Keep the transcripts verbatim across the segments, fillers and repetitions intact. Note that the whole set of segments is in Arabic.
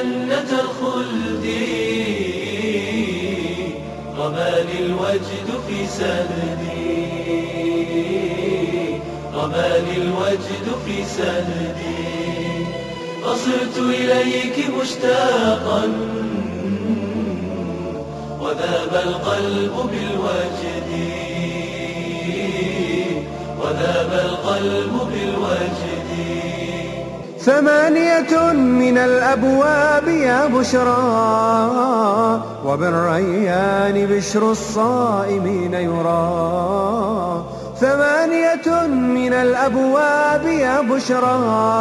جنة الخلد رماني الوجد في سندي رماني الوجد في سندي فصرت إليك مشتاقا وذاب القلب بالوجد وذاب القلب بالوجد. ثمانية من الأبواب يا بشرى وبالريان بشر الصائمين يرى. ثمانية من الأبواب يا بشرى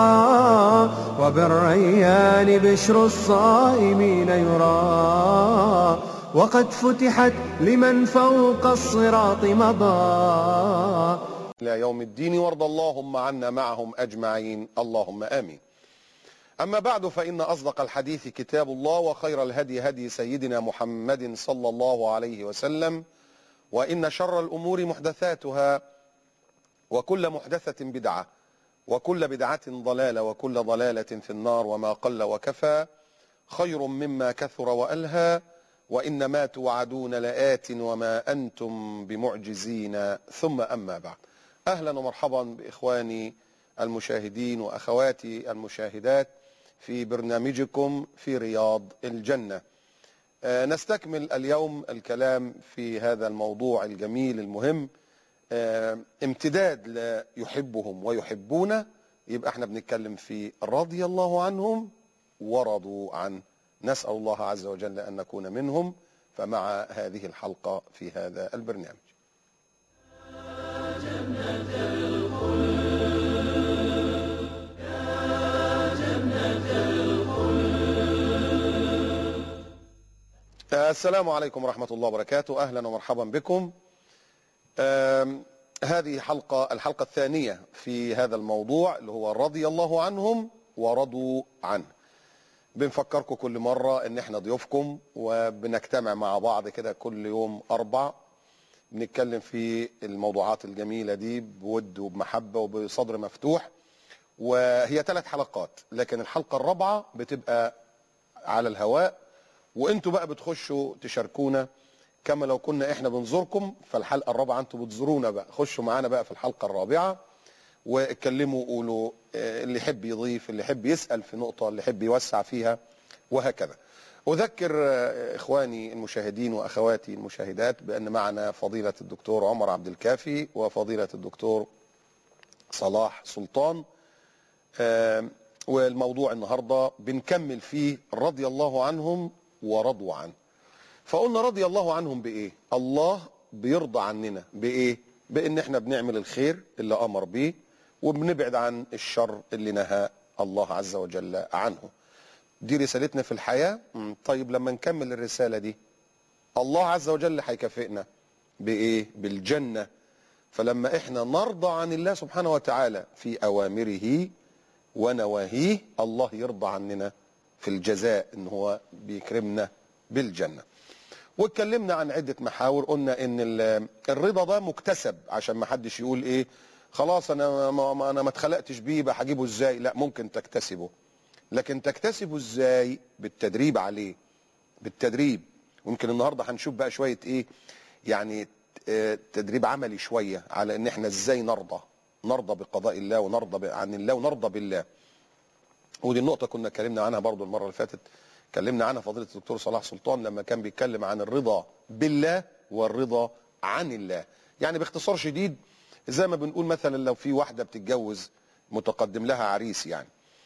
وبالريان بشر الصائمين يرى. وقد فتحت لمن فوق الصراط مضى إلى يوم الدين، وارض اللهم عنا معهم أجمعين اللهم آمين. أما بعد، فإن أصدق الحديث كتاب الله، وخير الهدي هدي سيدنا محمد صلى الله عليه وسلم، وإن شر الأمور محدثاتها، وكل محدثة بدعة، وكل بدعة ضلالة، وكل ضلالة في النار، وما قل وكفى خير مما كثر وألهى، وإنما توعدون لآت وما أنتم بمعجزين. ثم أما بعد، أهلا ومرحبا بإخواني المشاهدين وأخواتي المشاهدات في برنامجكم في رياض الجنة. آه نستكمل اليوم الكلام في هذا الموضوع الجميل المهم، آه امتداد لا يحبهم ويحبون. يبقى احنا بنتكلم في رضي الله عنهم ورضوا عنه. نسأل الله عز وجل أن نكون منهم. فمع هذه الحلقة في هذا البرنامج. السلام عليكم ورحمة الله وبركاته. أهلا ومرحبا بكم. هذه حلقة الحلقة الثانية في هذا الموضوع اللي هو رضي الله عنهم ورضوا عنه. بنفكركم كل مرة ان احنا ضيوفكم، وبنجتمع مع بعض كده كل يوم اربع، بنتكلم في الموضوعات الجميلة دي بود وبمحبة وبصدر مفتوح. وهي ثلاث حلقات، لكن الحلقة الرابعة بتبقى على الهواء، وانتوا بقى بتخشوا تشاركونا كما لو كنا احنا بنزوركم. فالحلقة الرابعة انتوا بتزورونا بقى، خشوا معانا بقى في الحلقة الرابعة واتكلموا وقولوا اللي يحب يضيف، اللي يحب يسأل في نقطة، اللي يحب يوسع فيها، وهكذا. أذكر إخواني المشاهدين وأخواتي المشاهدات بأن معنا فضيلة الدكتور عمر عبد الكافي وفضيلة الدكتور صلاح سلطان. والموضوع النهاردة بنكمل فيه رضي الله عنهم ورضوا عنه. فقلنا رضي الله عنهم بإيه؟ الله بيرضى عننا بإيه؟ بأن احنا بنعمل الخير اللي أمر به، وبنبعد عن الشر اللي نهى الله عز وجل عنه. دي رسالتنا في الحياة. طيب لما نكمل الرسالة دي، الله عز وجل هيكافئنا بإيه؟ بالجنة. فلما احنا نرضى عن الله سبحانه وتعالى في أوامره ونواهيه، الله يرضى عننا في الجزاء، ان هو بيكرمنا بالجنة. واتكلمنا عن عدة محاور. قلنا ان الرضا ده مكتسب، عشان ما حدش يقول ايه خلاص انا ما انا ما اتخلقتش بيه بقى هجيبه ازاي. لا، ممكن تكتسبه، لكن تكتسبه ازاي؟ بالتدريب عليه، بالتدريب. ويمكن النهارده هنشوف بقى شويه ايه يعني تدريب عملي شويه على ان احنا ازاي نرضى نرضى بقضاء الله، ونرضى عن الله، ونرضى بالله. ودي النقطه كنا اتكلمنا عنها برضو المره اللي فاتت، اتكلمنا عنها فضيله الدكتور صلاح سلطان لما كان بيتكلم عن الرضا بالله والرضا عن الله. يعني باختصار شديد، زي ما بنقول مثلا لو في واحده بتتجوز متقدم لها عريس، يعني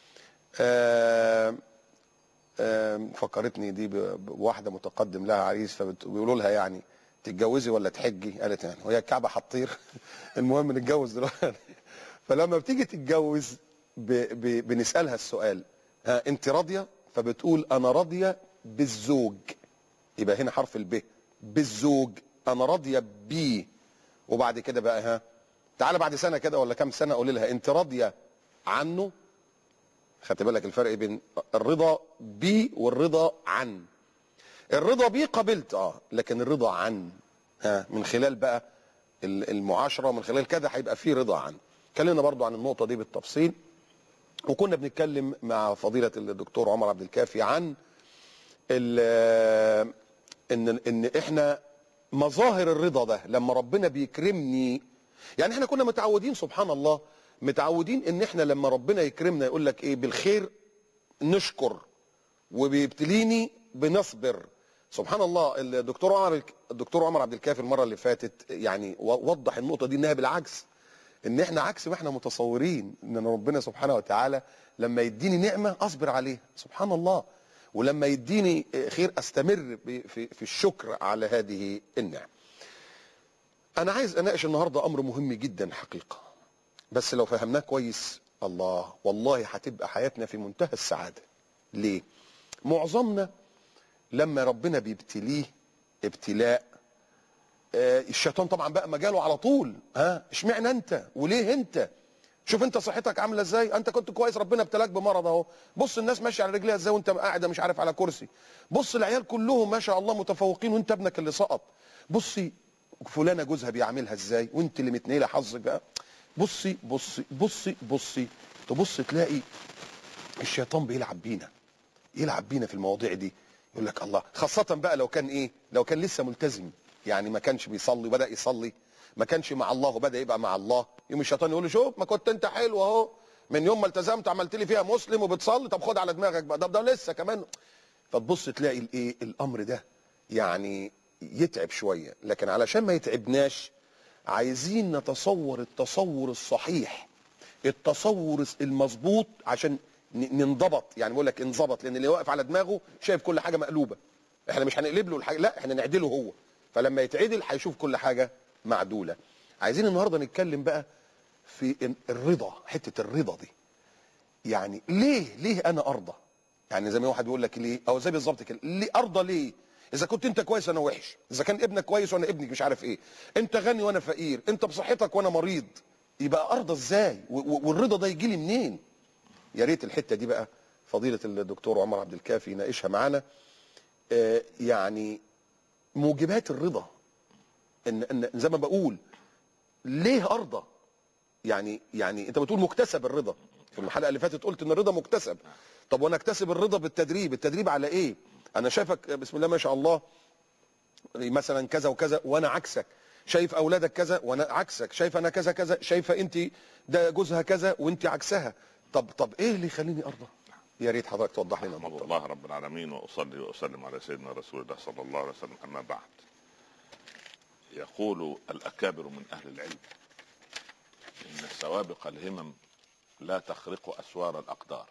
آآ آآ فكرتني دي بواحده متقدم لها عريس، فبيقولوا لها يعني تتجوزي ولا تحجي؟ قالت يعني وهي الكعبه هتطير المهم نتجوز دلوقتي. فلما بتيجي تتجوز ب ب بنسالها السؤال، ها انت راضيه؟ فبتقول انا راضيه بالزوج. يبقى هنا حرف الب، بالزوج، انا راضيه بيه. وبعد كده بقى ها تعالى بعد سنه كده ولا كام سنه قولي لها انت راضيه عنه. خدت بالك الفرق بين الرضا بيه والرضا عن؟ الرضا بيه قبلت اه لكن الرضا عن ها من خلال بقى المعاشره، من خلال كده هيبقى فيه رضا عن. اتكلمنا برضو عن النقطه دي بالتفصيل. وكنا بنتكلم مع فضيلة الدكتور عمر عبد الكافي عن ان ان احنا مظاهر الرضا ده لما ربنا بيكرمني. يعني احنا كنا متعودين سبحان الله، متعودين ان احنا لما ربنا يكرمنا يقول لك ايه؟ بالخير نشكر، وبيبتليني بنصبر. سبحان الله. الدكتور عمر الدكتور عمر عبد الكافي المره اللي فاتت يعني وضح النقطه دي، انها بالعكس، ان احنا عكس ما احنا متصورين، ان ربنا سبحانه وتعالى لما يديني نعمه اصبر عليها سبحان الله، ولما يديني خير استمر في في الشكر على هذه النعم. انا عايز اناقش النهارده امر مهم جدا حقيقه، بس لو فهمناه كويس الله والله هتبقى حياتنا في منتهى السعاده. ليه؟ معظمنا لما ربنا بيبتليه ابتلاء، آه الشيطان طبعا بقى مجاله على طول، ها اشمعنى انت وليه انت؟ شوف انت صحتك عامله ازاي، انت كنت كويس ربنا ابتلاك بمرض اهو، بص الناس ماشيه على رجليها ازاي وانت قاعده مش عارف على كرسي، بص العيال كلهم ما شاء الله متفوقين وانت ابنك اللي سقط، بصي فلانه جوزها بيعاملها ازاي وانت اللي متنيله حظك بقى، بصي بصي بصي بصي تبص تلاقي الشيطان بيلعب بينا، يلعب بينا في المواضيع دي. يقول لك الله، خاصه بقى لو كان ايه؟ لو كان لسه ملتزم، يعني ما كانش بيصلي وبدا يصلي، ما كانش مع الله وبدا يبقى مع الله، يوم الشيطان يقول له شوف ما كنت انت حلو اهو، من يوم ما التزمت عملت لي فيها مسلم وبتصلي، طب خد على دماغك بقى، ده ده لسه كمان. فتبص تلاقي الايه؟ الامر ده يعني يتعب شويه، لكن علشان ما يتعبناش عايزين نتصور التصور الصحيح، التصور المظبوط، عشان ننضبط. يعني بقول لك انضبط، لان اللي واقف على دماغه شايف كل حاجه مقلوبه، احنا مش هنقلب له الحاجه، لا احنا نعدله هو، فلما يتعدل هيشوف كل حاجه معدوله. عايزين النهارده نتكلم بقى في الرضا، حته الرضا دي. يعني ليه ليه انا ارضى؟ يعني زي ما واحد بيقول لك ليه، او زي بالظبط كده، ليه ارضى؟ ليه؟ اذا كنت انت كويس وانا وحش، اذا كان ابنك كويس وانا ابنك مش عارف ايه، انت غني وانا فقير، انت بصحتك وانا مريض، يبقى ارضى ازاي؟ والرضا ده يجي لي منين؟ يا ريت الحته دي بقى فضيله الدكتور عمر عبد الكافي يناقشها معانا. آه يعني موجبات الرضا، ان ان زي ما بقول ليه ارضى؟ يعني يعني انت بتقول مكتسب الرضا، في الحلقه اللي فاتت قلت ان الرضا مكتسب. طب وانا اكتسب الرضا بالتدريب، التدريب على ايه؟ انا شايفك بسم الله ما شاء الله مثلا كذا وكذا وانا عكسك، شايف اولادك كذا وانا عكسك، شايف انا كذا كذا، شايفه انت ده جوزها كذا وانت عكسها. طب طب ايه اللي يخليني ارضى؟ يا ريت حضرتك توضح لنا. الحمد لله رب العالمين، واصلي واسلم على سيدنا رسول الله صلى الله عليه وسلم. اما بعد، يقول الاكابر من اهل العلم ان سوابق الهمم لا تخرق اسوار الاقدار.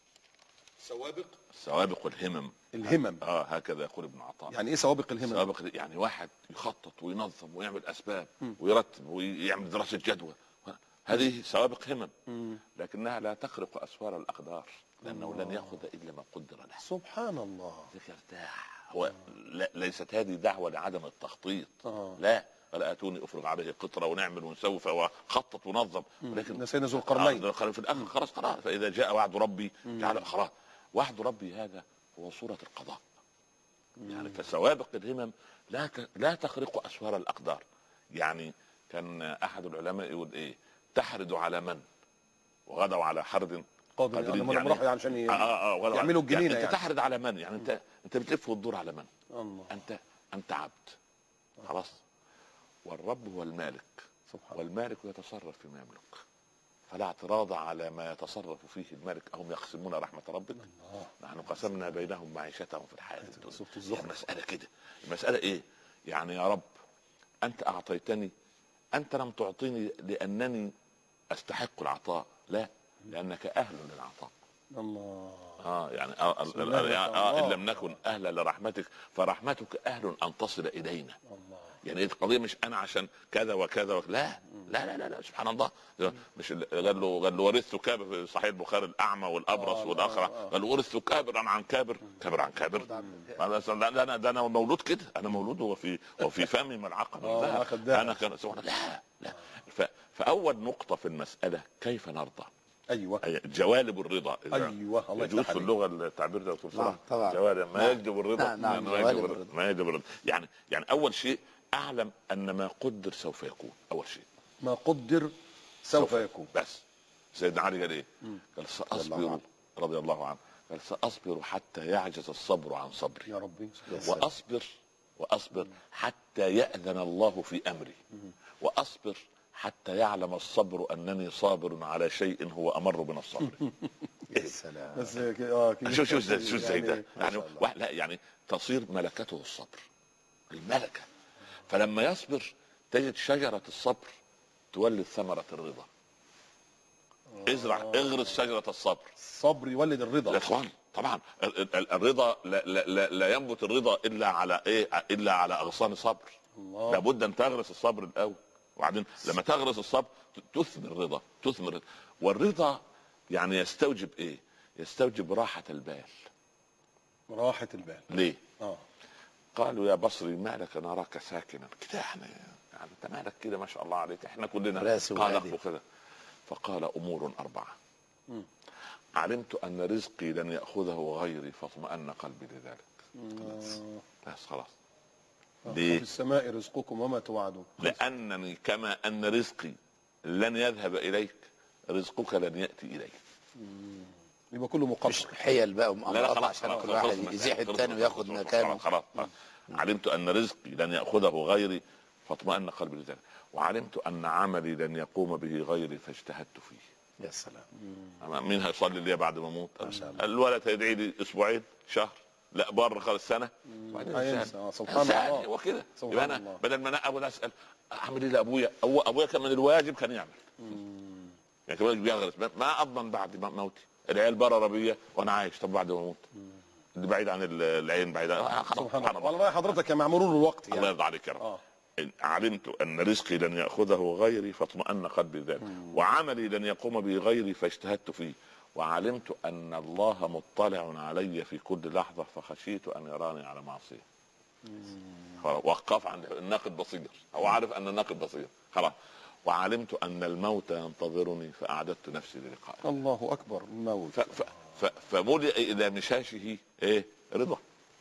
سوابق سوابق الهمم الهمم اه هكذا يقول ابن عطاء. يعني ايه سوابق الهمم؟ سوابق يعني واحد يخطط وينظم ويعمل اسباب م. ويرتب ويعمل دراسه جدوى، هذه سوابق همم، م. لكنها لا تخرق اسوار الاقدار، لانه الله. لن ياخذ الا ما قدر له. سبحان الله. ارتاح. هو ليست هذه دعوه لعدم التخطيط، آه. لا، ولا اتوني افرغ عليه قطره ونعمل ونسوي وخطط ونظم، ولكن سيدنا ذو القرنين آه في الاخر خلاص خلاص فاذا جاء وعد ربي جعل خلاص. وعد ربي هذا هو صوره القضاء. مم. يعني فسوابق الهمم لا لا تخرق اسوار الاقدار. يعني كان احد العلماء يقول ايه؟ تحرد على من وغدوا على حرد قادرين، يعني يعني عشان ي... آه آه يعملوا الجنينه. يعني انت يعني. تحرد على من؟ يعني انت انت بتلف وتدور على من؟ الله. انت انت عبد خلاص، والرب هو المالك، سبحان. والمالك يتصرف فيما يملك، فلا اعتراض على ما يتصرف فيه الملك. هم يقسمون رحمة ربك؟ الله. نحن قسمنا بينهم معيشتهم في الحياة الدنيا. المسألة كده، المسألة ايه؟ يعني يا رب انت اعطيتني، انت لم تعطيني لانني استحق العطاء، لا، لانك اهل للعطاء. الله. اه يعني آه آه آه ان لم نكن اهلا لرحمتك فرحمتك اهل ان تصل الينا. الله. يعني القضيه مش انا عشان كذا وكذا وكذا. لا لا لا لا, لا. سبحان الله. مش قال له قال له ورثت كابر في صحيح البخاري، الاعمى والابرص آه والاخرى آه آه. قال له ورثت كابرا عن كابر، كابر عن كابر. ده انا ده انا مولود كده، انا مولود هو في هو في فمي ملعقه من ذهب. انا كان لا لا. فاول نقطه في المساله كيف نرضى. ايوه جوالب الرضا. ايوه الله يجوز في اللغه التعبير ده دكتور صلاح. طبعا جوالب ما نعم. يجب الرضا. نعم. نعم. ما يجب الرضا. ما يجب الرضا. يعني يعني اول شيء اعلم ان ما قدر سوف يكون. اول شيء ما قدر سوف, سوف يكون. بس سيدنا علي قال ايه؟ قال ساصبر رضي الله عنه، قال ساصبر حتى يعجز الصبر عن صبري يا ربي. واصبر واصبر حتى يأذن الله في امري، واصبر حتى يعلم الصبر انني صابر على شيء هو امر من الصبر. يا سلام. بس اه شوف شوف شوف ازاي ده يعني لا يعني تصير ملكته الصبر، الملكه. فلما يصبر تجد شجره الصبر تولد ثمره الرضا. ازرع اغرس شجره الصبر، الصبر يولد الرضا. يا اخوان طبعا الرضا لا, لا, لا, لا ينبت الرضا الا على ايه؟ الا على اغصان صبر. الله. لابد ان تغرس الصبر الاول، وبعدين لما تغرس الصبر تثمر الرضا، تثمر. والرضا يعني يستوجب ايه؟ يستوجب راحة البال. راحة البال. ليه؟ اه قالوا يا بصري ما لك نراك ساكنا كده، احنا يعني انت مالك كده ما شاء الله عليك، احنا كلنا قلق وكذا. فقال امور اربعة. م. علمت ان رزقي لن ياخذه غيري فاطمأن قلبي لذلك. بس خلاص. ليه؟ في السماء رزقكم وما توعدون. لانني كما ان رزقي لن يذهب اليك رزقك لن ياتي اليك. يبقى كله مقدر. مش حيل بقى ومقاطعة عشان كل واحد يزيح الثاني وياخد مكانه. خلاص خلاص. علمت ان رزقي لن ياخذه غيري فاطمأن قلبي لذلك، وعلمت ان عملي لن يقوم به غيري فاجتهدت فيه. يا سلام. مين هيصلي لي بعد ما اموت؟ الولد هيدعي لي اسبوعين شهر لا بره خالص سنه وبعدين سبحان الله وكده. يبقى انا بدل ما انا ابدا اسال اعمل ايه لابويا، هو ابويا كان من الواجب كان يعمل. مم. يعني كمان بيغرس ما اضمن بعد موتي العيال بره بيا وانا عايش، طب بعد ما اموت اللي بعيد عن العين بعيد عن سبحان الله. والله حضرتك يا مع مرور الوقت يعني. الله يرضى عليك يا رب. آه. علمت ان رزقي لن ياخذه غيري فاطمأن قلبي ذلك، وعملي لن يقوم به غيري فاجتهدت فيه، وعلمت ان الله مطلع علي في كل لحظه فخشيت ان يراني على معصيه. وقف عند الناقد بصير، هو عارف ان الناقد بصير خلاص. وعلمت ان الموت ينتظرني فاعددت نفسي للقائه. الله اكبر. الموت فملئ الى مشاشه ايه؟ رضا،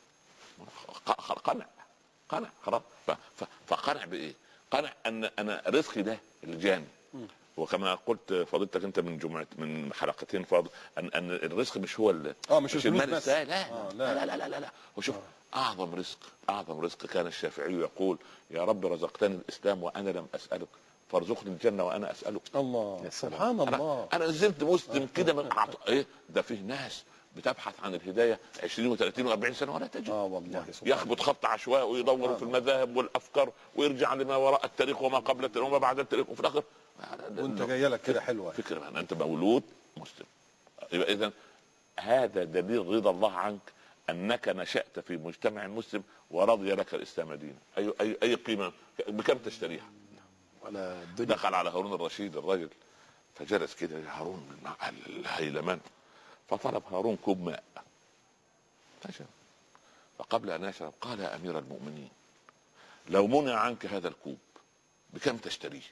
قنع قنع خلاص. فقنع بايه؟ قنع ان انا رزقي ده الجاني. وكما قلت فضيلتك انت من جمعه من حلقتين فاضل ان ان الرزق مش هو اه مش, مش المال بس. لا لا, آه لا لا لا لا لا لا وشوف آه. اعظم رزق اعظم رزق كان الشافعي يقول يا رب رزقتني الاسلام وانا لم اسالك فارزقني الجنه وانا اسالك. الله سبحان الله. انا نزلت مسلم كده من عط... ايه ده فيه ناس بتبحث عن الهدايه عشرين وثلاثين واربعين سنه ولا تجد. اه والله يخبط خط عشوائي ويدور آه. في المذاهب والافكار ويرجع لما وراء التاريخ وما قبل التاريخ وما بعد التاريخ وفي الاخر وانت جايه لك كده حلوه فكره ان انت مولود مسلم. يبقى اذا هذا دليل رضا الله عنك انك نشأت في مجتمع مسلم ورضي لك الاسلام دينا. اي اي اي قيمه بكم تشتريها؟ ولا دخل على هارون الرشيد الرجل فجلس كده هارون الهيلمان فطلب هارون كوب ماء فشرب. فقبل ان يشرب قال يا امير المؤمنين لو منع عنك هذا الكوب بكم تشتريه؟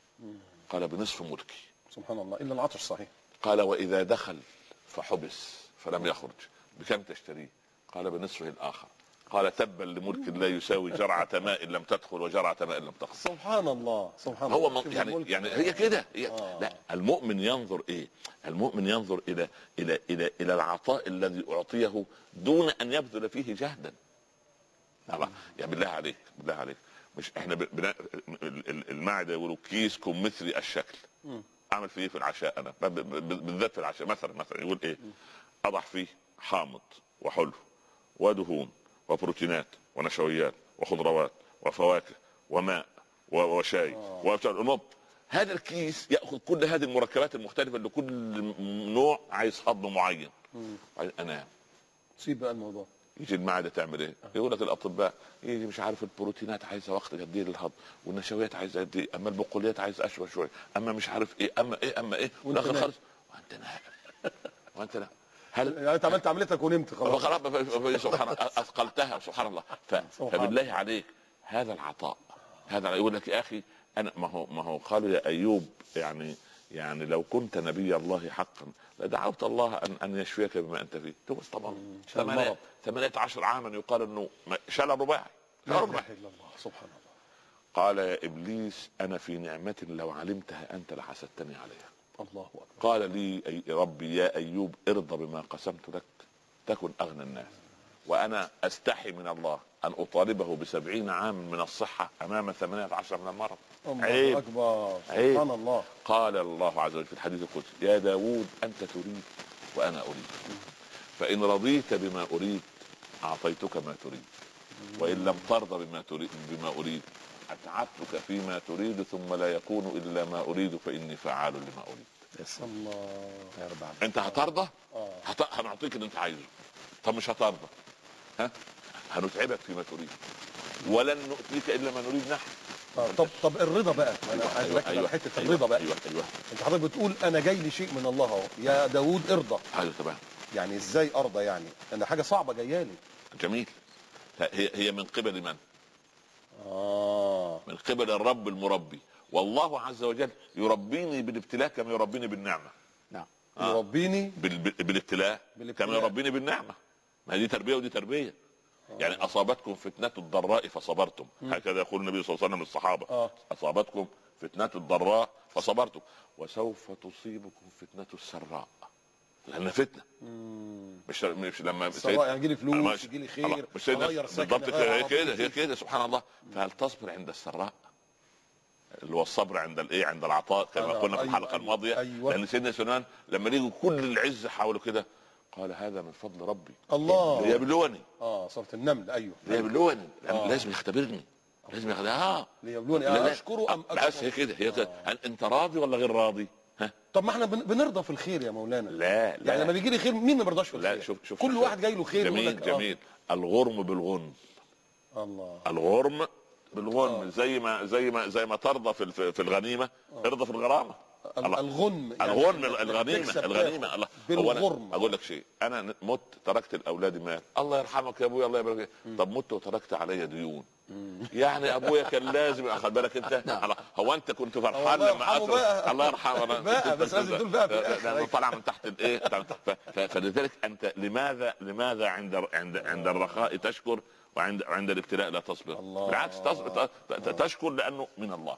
قال بنصف ملكي. سبحان الله. الا العطش صحيح. قال واذا دخل فحبس فلم يخرج بكم تشتريه؟ قال بنصفه الاخر. قال تبا لملك لا يساوي جرعة ماء لم تدخل وجرعة ماء لم تخرج. سبحان الله سبحان هو الله. يعني يعني هي كده هي آه. لا المؤمن ينظر ايه؟ المؤمن ينظر الى الى الى الى العطاء الذي اعطيه دون ان يبذل فيه جهدا. آه. يعني بالله عليك بالله عليك مش احنا بنا المعده يقولوا كيسكم مثلي الشكل. م. اعمل فيه في العشاء انا بالذات في العشاء مثلا مثلا يقول ايه؟ اضع فيه حامض وحلو ودهون وبروتينات ونشويات وخضروات وفواكه وماء وشاي وأمم. هذا الكيس ياخذ كل هذه المركبات المختلفه لكل نوع عايز هضم معين. انام سيب بقى الموضوع. يجي المعده تعمل ايه؟ يقول لك الاطباء يجي مش عارف البروتينات عايزه وقت قد ايه للهضم والنشويات عايزه قد ايه، اما البقوليات عايزه اشوى شويه، اما مش عارف ايه اما ايه اما ايه والاخر خالص وانت نايم وانت نايم. هل يعني انت عملت عملتك ونمت خلاص خلاص سبحان الله اثقلتها سبحان الله. ف... فبالله عليك هذا العطاء هذا يقول لك يا اخي انا ما هو ما هو قالوا يا ايوب يعني يعني لو كنت نبي الله حقا لدعوت الله ان ان يشفيك بما انت فيه. توبس طبعا ثمانية عشر عاما يقال انه شلل رباعي لا اله الا الله سبحان الله. قال يا ابليس انا في نعمه لو علمتها انت لحسدتني عليها. الله أكبر. قال لي أي ربي يا أيوب ارضى بما قسمت لك تكن أغنى الناس، وأنا أستحي من الله أن أطالبه بسبعين عام من الصحة أمام ثمانية عشر من المرض. الله أكبر. سبحان الله. قال الله عز وجل في الحديث القدسي يا داود أنت تريد وأنا أريد، فإن رضيت بما أريد أعطيتك ما تريد، وإن لم ترضى بما تريد بما أريد أتعبتك فيما تريد ثم لا يكون إلا ما أريد فإني فعال لما أريد. يس الله يا رب. أنت هترضى؟ هت... هنعطيك اللي أنت عايزه. طب مش هترضى؟ ها؟ هنتعبك فيما تريد، ولن نؤتيك إلا ما نريد نحن. آه. طب طب الرضا بقى، انا أيوة عايز اركز أيوة على حته أيوة الرضا بقى. ايوه ايوه انت حضرتك بتقول انا جاي لي شيء من الله اهو، يا داوود ارضى. ايوه تمام. يعني ازاي ارضى؟ يعني انا حاجه صعبه جايه لي. جميل. هي هي من قبل من؟ اه من قبل الرب المربي، والله عز وجل يربيني بالابتلاء كما يربيني بالنعمه. نعم. آه. يربيني بال... بالابتلاء كما يربيني بالنعمه. ما دي تربيه ودي تربيه. يعني اصابتكم فتنه الضراء فصبرتم، هكذا يقول النبي صلى الله عليه وسلم للصحابه. آه. اصابتكم فتنه الضراء فصبرتم وسوف تصيبكم فتنه السراء، لان فتنه. مش مش لما السراء يعني يجي لي فلوس، يجي لي خير، مش بالضبط كده. هي كده هي كده سبحان الله. فهل تصبر عند السراء اللي هو الصبر عند الايه؟ عند العطاء كما قلنا في الحلقه أيوة الماضيه. أيوة. لان سيدنا سليمان لما يجوا كل العز حوله كده قال هذا من فضل ربي الله ليبلوني. اه صارت النمل. ايوه ليبلوني. آه. لازم يختبرني، لازم ياخد اه ليبلوني. لا لا. اشكره ام بس اكفر؟ هي كده هي كده. هل انت راضي ولا غير راضي؟ ها؟ طب ما احنا بن- بنرضى في الخير يا مولانا. لا لا يعني لما بيجي لي خير مين ما بيرضاش في الخير؟ لا شوف شوف كل شوف. واحد جاي له خير. جميل لك جميل. آه. الغرم بالغنم. الله. الغرم بالغنم. آه. زي ما زي ما زي ما ترضى في في الغنيمه آه. ارضى في الغرامه. الله. الغنم يعني الغنم الغنيمه الغنيمه. الله بالغرم. اقول لك شيء، انا مت تركت الاولاد مال، الله يرحمك يا ابويا الله يبارك فيك. طب مت وتركت علي ديون، يعني ابويا كان لازم اخد بالك انت. هو انت كنت فرحان لما أترك؟ الله يرحمه بقى بس لازم تقول بقى في الاخر طالع من تحت الايه. فلذلك انت لماذا لماذا عند عند عند الرخاء تشكر وعند عند الابتلاء لا تصبر؟ بالعكس تصبر تشكر لانه من الله.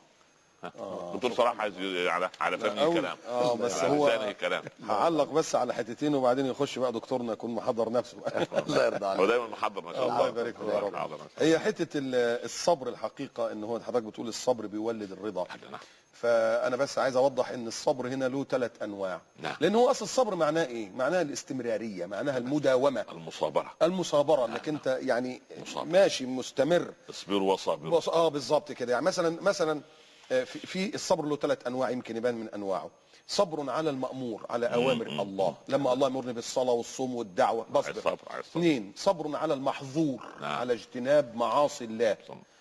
دكتور صلاح عايز على على فم الكلام. اه بس هو كلام. هعلق بس على حتتين وبعدين يخش بقى دكتورنا يكون محضر نفسه. الله يرضى عليك. هو دايما محضر ما شاء الله. الله يبارك له يا رب. هي حته الصبر الحقيقه ان هو حضرتك بتقول الصبر بيولد الرضا. فانا بس عايز اوضح ان الصبر هنا له ثلاث انواع. نعم. لان هو اصل الصبر معناه ايه؟ معناها الاستمراريه، معناها المداومه، المصابره. المصابره انك انت يعني مصابرة. ماشي مستمر. اصبروا وصابروا. بص... اه بالظبط كده. يعني مثلا مثلا في, في الصبر له ثلاث انواع يمكن يبان من انواعه. صبر على المأمور، على اوامر مم. الله، لما الله يامرني بالصلاه والصوم والدعوه بصبر. اثنين صبر على المحظور. نعم. على اجتناب معاصي الله.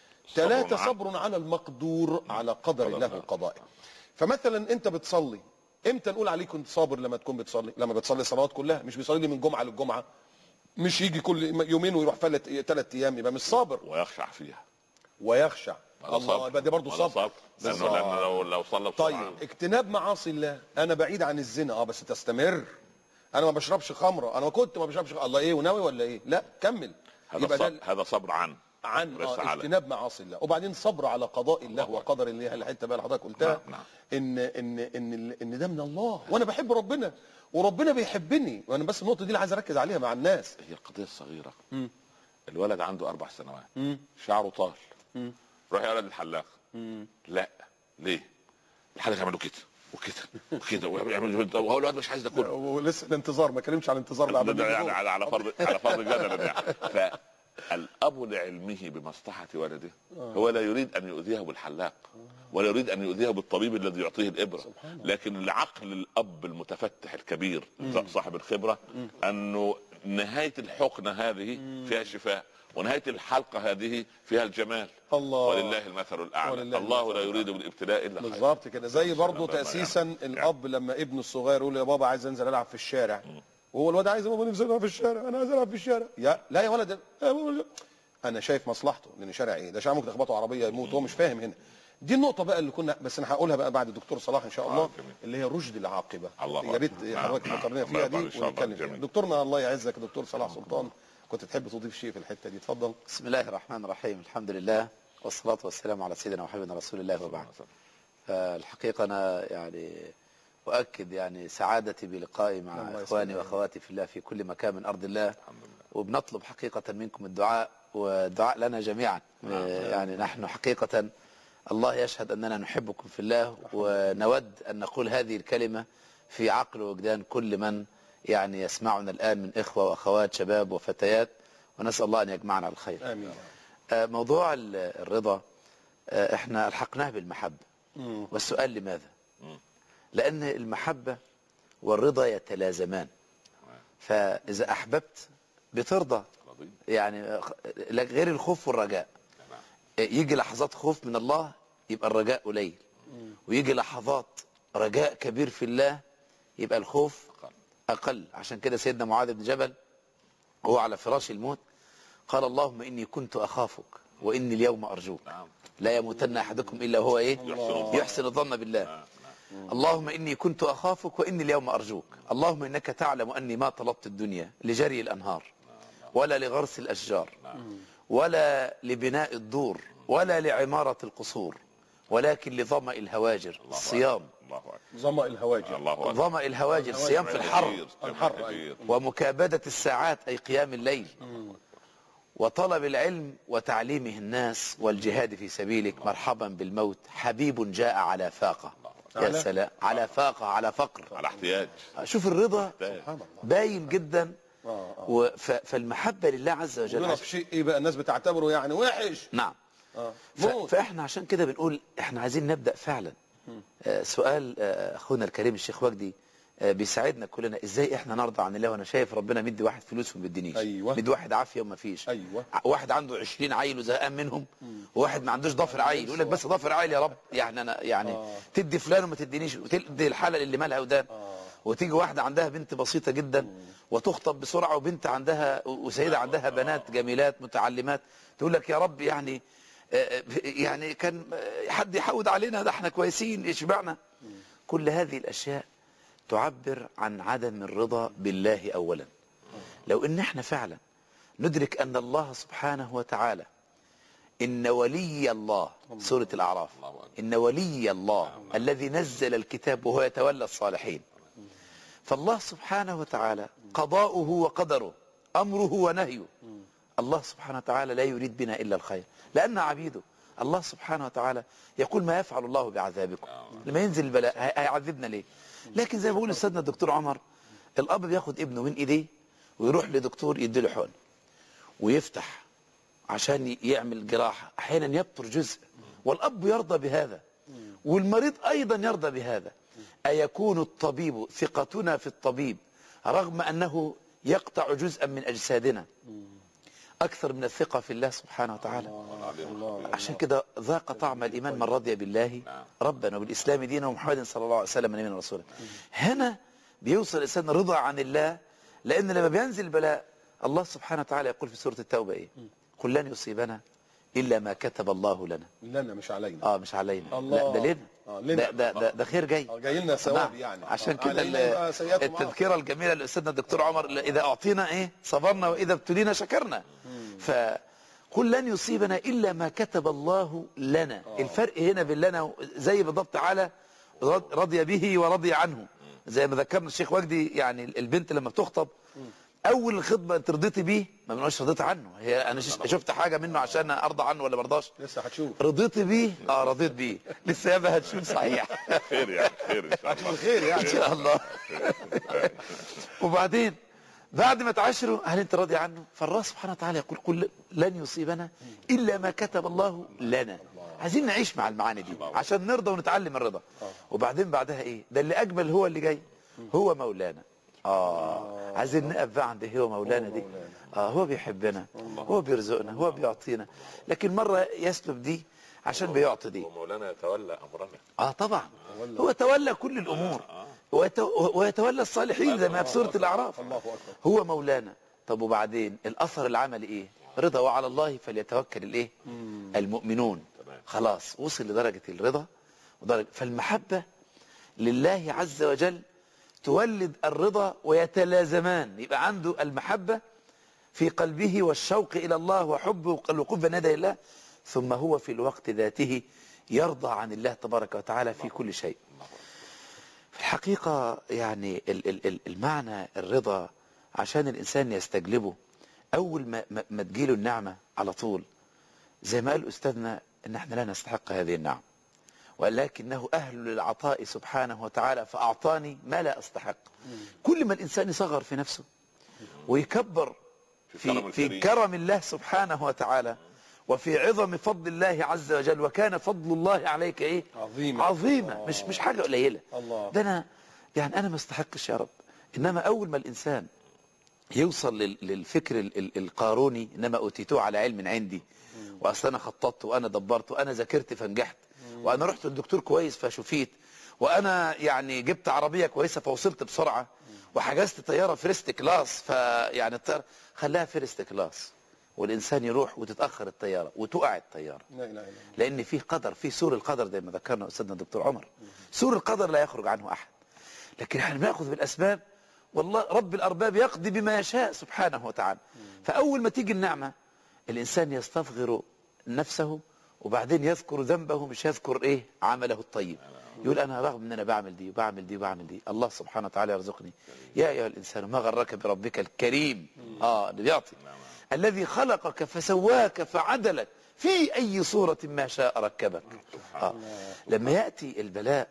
ثلاثة صبر على المقدور، على قدر الله وقضائه. فمثلا انت بتصلي، امتى نقول عليك كنت صابر؟ لما تكون بتصلي، لما بتصلي الصلوات كلها، مش بيصلي لي من جمعه للجمعه، مش يجي كل يومين ويروح فلت ثلاث ايام، يبقى مش صابر. ويخشع فيها. ويخشع. الله يبقى دي برضه صبر. لانه لانه لو لو صلى طيب اجتناب معاصي الله، انا بعيد عن الزنا اه بس تستمر. انا ما بشربش خمره، انا كنت ما بشربش خمرة. الله ايه وناوي ولا ايه؟ لا كمل. هذا يبقى صبر. هذا صبر عن عن آه اجتناب معاصي الله. وبعدين صبر على قضاء الله الله وقدر الله. الحته بقى اللي حضرتك قلتها. نعم. نعم. ان ان ان ان ده من الله وانا بحب ربنا وربنا بيحبني، وانا بس النقطه دي اللي عايز اركز عليها مع الناس. هي القضيه الصغيره. م. الولد عنده اربع سنوات، م. شعره طال، م. روح يا ولد الحلاق. م. لا ليه؟ الحلاق يعملوا كده وكده وكده وهو الولد مش عايز ده كله ولسه الانتظار. ما كلمش عن الانتظار ده يعني على على فرض على فرض جدلا يعني. فالاب لعلمه بمصلحه ولده هو لا يريد ان يؤذيه بالحلاق ولا يريد ان يؤذيه بالطبيب الذي يعطيه الابره، لكن العقل الاب المتفتح الكبير صاحب الخبره انه نهايه الحقنه هذه فيها شفاء ونهايه الحلقه هذه فيها الجمال. الله. ولله المثل الاعلى. ولله الله لا يريد بالابتلاء الا خير. بالظبط كده. زي برضه تاسيسا يعني. الاب لما ابنه الصغير يقول له يا بابا عايز انزل العب في الشارع، م. وهو الواد عايز يا بابا نفسي العب في الشارع، انا عايز العب في الشارع. يا لا يا ولد يا بابا انا شايف مصلحته، لان شارع ايه ده؟ شارع ممكن تخبطه عربيه يموت، هو مش فاهم هنا. دي النقطه بقى اللي كنا بس انا هقولها بقى بعد الدكتور صلاح ان شاء الله. آه اللي هي رشد العاقبه. يا ريت حضرتك تفكرنا فيها دي ونتكلم فيها. دكتورنا الله يعزك دكتور صلاح سلطان، كنت تحب تضيف شيء في الحته دي؟ اتفضل. بسم الله الرحمن الرحيم. الحمد لله والصلاه والسلام على سيدنا وحبيبنا رسول الله وبعد. الحقيقه انا يعني أؤكد يعني سعادتي بلقائي مع إخواني وأخواتي في الله في كل مكان من أرض الله، وبنطلب حقيقة منكم الدعاء، والدعاء لنا جميعا. يعني نحن حقيقة الله يشهد أننا نحبكم في الله، ونود أن نقول هذه الكلمة في عقل ووجدان كل من يعني يسمعنا الآن من إخوة وأخوات شباب وفتيات، ونسأل الله أن يجمعنا على الخير. آمين. موضوع الرضا احنا الحقناه بالمحبة، والسؤال لماذا؟ لأن المحبة والرضا يتلازمان، فإذا أحببت بترضى، يعني غير الخوف والرجاء. يجي لحظات خوف من الله يبقى الرجاء قليل، ويجي لحظات رجاء كبير في الله يبقى الخوف أقل. عشان كده سيدنا معاذ بن جبل وهو على فراش الموت قال اللهم إني كنت أخافك وإني اليوم أرجوك، لا يموتن أحدكم إلا هو إيه يحسن الظن بالله. اللهم إني كنت أخافك وإني اليوم أرجوك، اللهم إنك تعلم أني ما طلبت الدنيا لجري الأنهار ولا لغرس الأشجار ولا لبناء الدور ولا لعمارة القصور، ولكن لظمأ الهواجر الصيام. ظمأ الهواجر ظمأ الهواجر الصيام في الحر، الحر ومكابدة الساعات أي قيام الليل، وطلب العلم وتعليمه الناس والجهاد في سبيلك. مرحبا بالموت حبيب جاء على فاقة. يا سلام، على فاقة، على فقر، على احتياج. شوف الرضا باين جدا. فالمحبة لله عز وجل في شيء ايه بقى الناس بتعتبره يعني وحش. نعم. آه. فاحنا عشان كده بنقول احنا عايزين نبدأ فعلا. آه سؤال آه اخونا الكريم الشيخ وجدي آه بيساعدنا كلنا ازاي احنا نرضى عن الله. وانا شايف ربنا مدي واحد فلوس وما بيدينيش، أيوة. مدي واحد عافيه وما فيش. أيوة. واحد عنده عشرين عيل وزهقان منهم، وواحد ما عندوش ضفر عيل يقول لك بس ضفر عيل يا رب. يعني انا يعني آه. تدي فلان وما تدينيش، وتدي الحاله اللي مالها ودان. آه. وتيجي واحدة عندها بنت بسيطة جدا وتخطب بسرعة، وبنت عندها وسيدة عندها بنات جميلات متعلمات، تقول لك يا رب يعني يعني كان حد يحود علينا، ده احنا كويسين يشبعنا. كل هذه الأشياء تعبر عن عدم الرضا بالله أولا. لو ان احنا فعلا ندرك أن الله سبحانه وتعالى إن ولي الله، سورة الأعراف، إن ولي الله الذي نزل الكتاب وهو يتولى الصالحين. فالله سبحانه وتعالى قضاؤه وقدره، أمره ونهيه. الله سبحانه وتعالى لا يريد بنا إلا الخير، لأن عبيده. الله سبحانه وتعالى يقول ما يفعل الله بعذابكم، لما ينزل البلاء هيعذبنا ليه؟ لكن زي ما بيقول أستاذنا الدكتور عمر، الأب بياخد ابنه من إيديه ويروح لدكتور يديله حقن ويفتح عشان يعمل جراحة، أحيانا يبطر جزء، والأب يرضى بهذا والمريض أيضا يرضى بهذا. أيكون الطبيب ثقتنا في الطبيب رغم أنه يقطع جزءا من أجسادنا أكثر من الثقة في الله سبحانه وتعالى؟ عشان كده ذاق طعم الإيمان من رضي بالله ربنا وبالإسلام دينا ومحمد صلى الله عليه وسلم نبينا ورسوله. هنا بيوصل الإنسان رضا عن الله، لأن لما بينزل البلاء الله سبحانه وتعالى يقول في سورة التوبة إيه؟ قل لن يصيبنا إلا ما كتب الله لنا. لنا مش علينا. آه مش علينا. الله. لا ده لنا. آه لنا. ده, ده, ده, ده خير جاي. آه جاي لنا ثواب يعني. عشان كده التذكرة الجميلة لأستاذنا الدكتور عمر، إذا أعطينا إيه صبرنا وإذا ابتلينا شكرنا. فقل لن يصيبنا إلا ما كتب الله لنا. آه. الفرق هنا بين لنا زي بالضبط تعالى رضي به ورضي عنه. زي ما ذكرنا الشيخ وجدي، يعني البنت لما بتخطب اول الخطبه انت رضيتي بيه، ما بنقولش رضيت عنه، هي انا شفت حاجه منه عشان ارضى عنه ولا ما ارضاش؟ لسه هتشوف. رضيتي بيه؟ اه رضيت بيه، لسه يابا هتشوف. صحيح. خير يعني، خير هتشوف الخير يعني ان شاء الله. وبعدين بعد ما تعاشروا هل انت راضي عنه؟ فالله سبحانه وتعالى يقول قل لن يصيبنا الا ما كتب الله لنا. عايزين نعيش مع المعاني دي عشان نرضى ونتعلم الرضا. وبعدين بعدها ايه؟ ده اللي اجمل هو اللي جاي، هو مولانا. آه عايزين نقف بقى عند هو مولانا دي. آه هو بيحبنا، هو بيرزقنا، هو بيعطينا، لكن مرة يسلب دي عشان بيعطي دي. ومولانا يتولى أمرنا. آه طبعا هو تولى كل الأمور ويتولى الصالحين زي ما في سورة الأعراف. هو مولانا. طب وبعدين الأثر العملي إيه؟ رضا وعلى الله فليتوكل الإيه؟ المؤمنون. خلاص وصل لدرجة الرضا ودرجة. فالمحبة لله عز وجل تولد الرضا ويتلازمان. يبقى عنده المحبة في قلبه والشوق إلى الله وحبه والوقوف بين يدي الله، ثم هو في الوقت ذاته يرضى عن الله تبارك وتعالى في كل شيء. في الحقيقة يعني المعنى الرضا عشان الإنسان يستجلبه أول ما, ما تجيله النعمة على طول، زي ما قال أستاذنا إن احنا لا نستحق هذه النعم، ولكنه أهل للعطاء سبحانه وتعالى فأعطاني ما لا أستحق. كل ما الإنسان يصغر في نفسه ويكبر في, في كرم الله سبحانه وتعالى وفي عظم فضل الله عز وجل، وكان فضل الله عليك ايه؟ عظيمة عظيمة، مش مش حاجة قليلة. الله. ده انا يعني انا ما استحقش يا رب. انما اول ما الانسان يوصل للفكر القاروني، انما اوتيتوه على علم عندي، واصل انا خططت وانا دبرت وانا ذاكرت فنجحت، وانا رحت للدكتور كويس فشفيت، وانا يعني جبت عربية كويسة فوصلت بسرعة، وحجزت طيارة فيرست كلاس فيعني الطيارة خلاها فيرست كلاس، والإنسان يروح وتتأخر الطيارة وتقع الطيارة. لا لا لا. لأن في قدر، في سور القدر زي ما ذكرنا أستاذنا الدكتور عمر. سور القدر لا يخرج عنه أحد، لكن احنا بناخذ بالأسباب، والله رب الأرباب يقضي بما يشاء سبحانه وتعالى. فأول ما تيجي النعمة الإنسان يستصغر نفسه، وبعدين يذكر ذنبه، مش يذكر إيه عمله الطيب. يقول أنا رغم أن أنا بعمل دي وبعمل دي وبعمل دي، الله سبحانه وتعالى يرزقني. يا أيها الإنسان ما غرك بربك الكريم، آه اللي بيعطي، الذي خلقك فسواك فعدلك في أي صورة ما شاء ركبك. آه. لما يأتي البلاء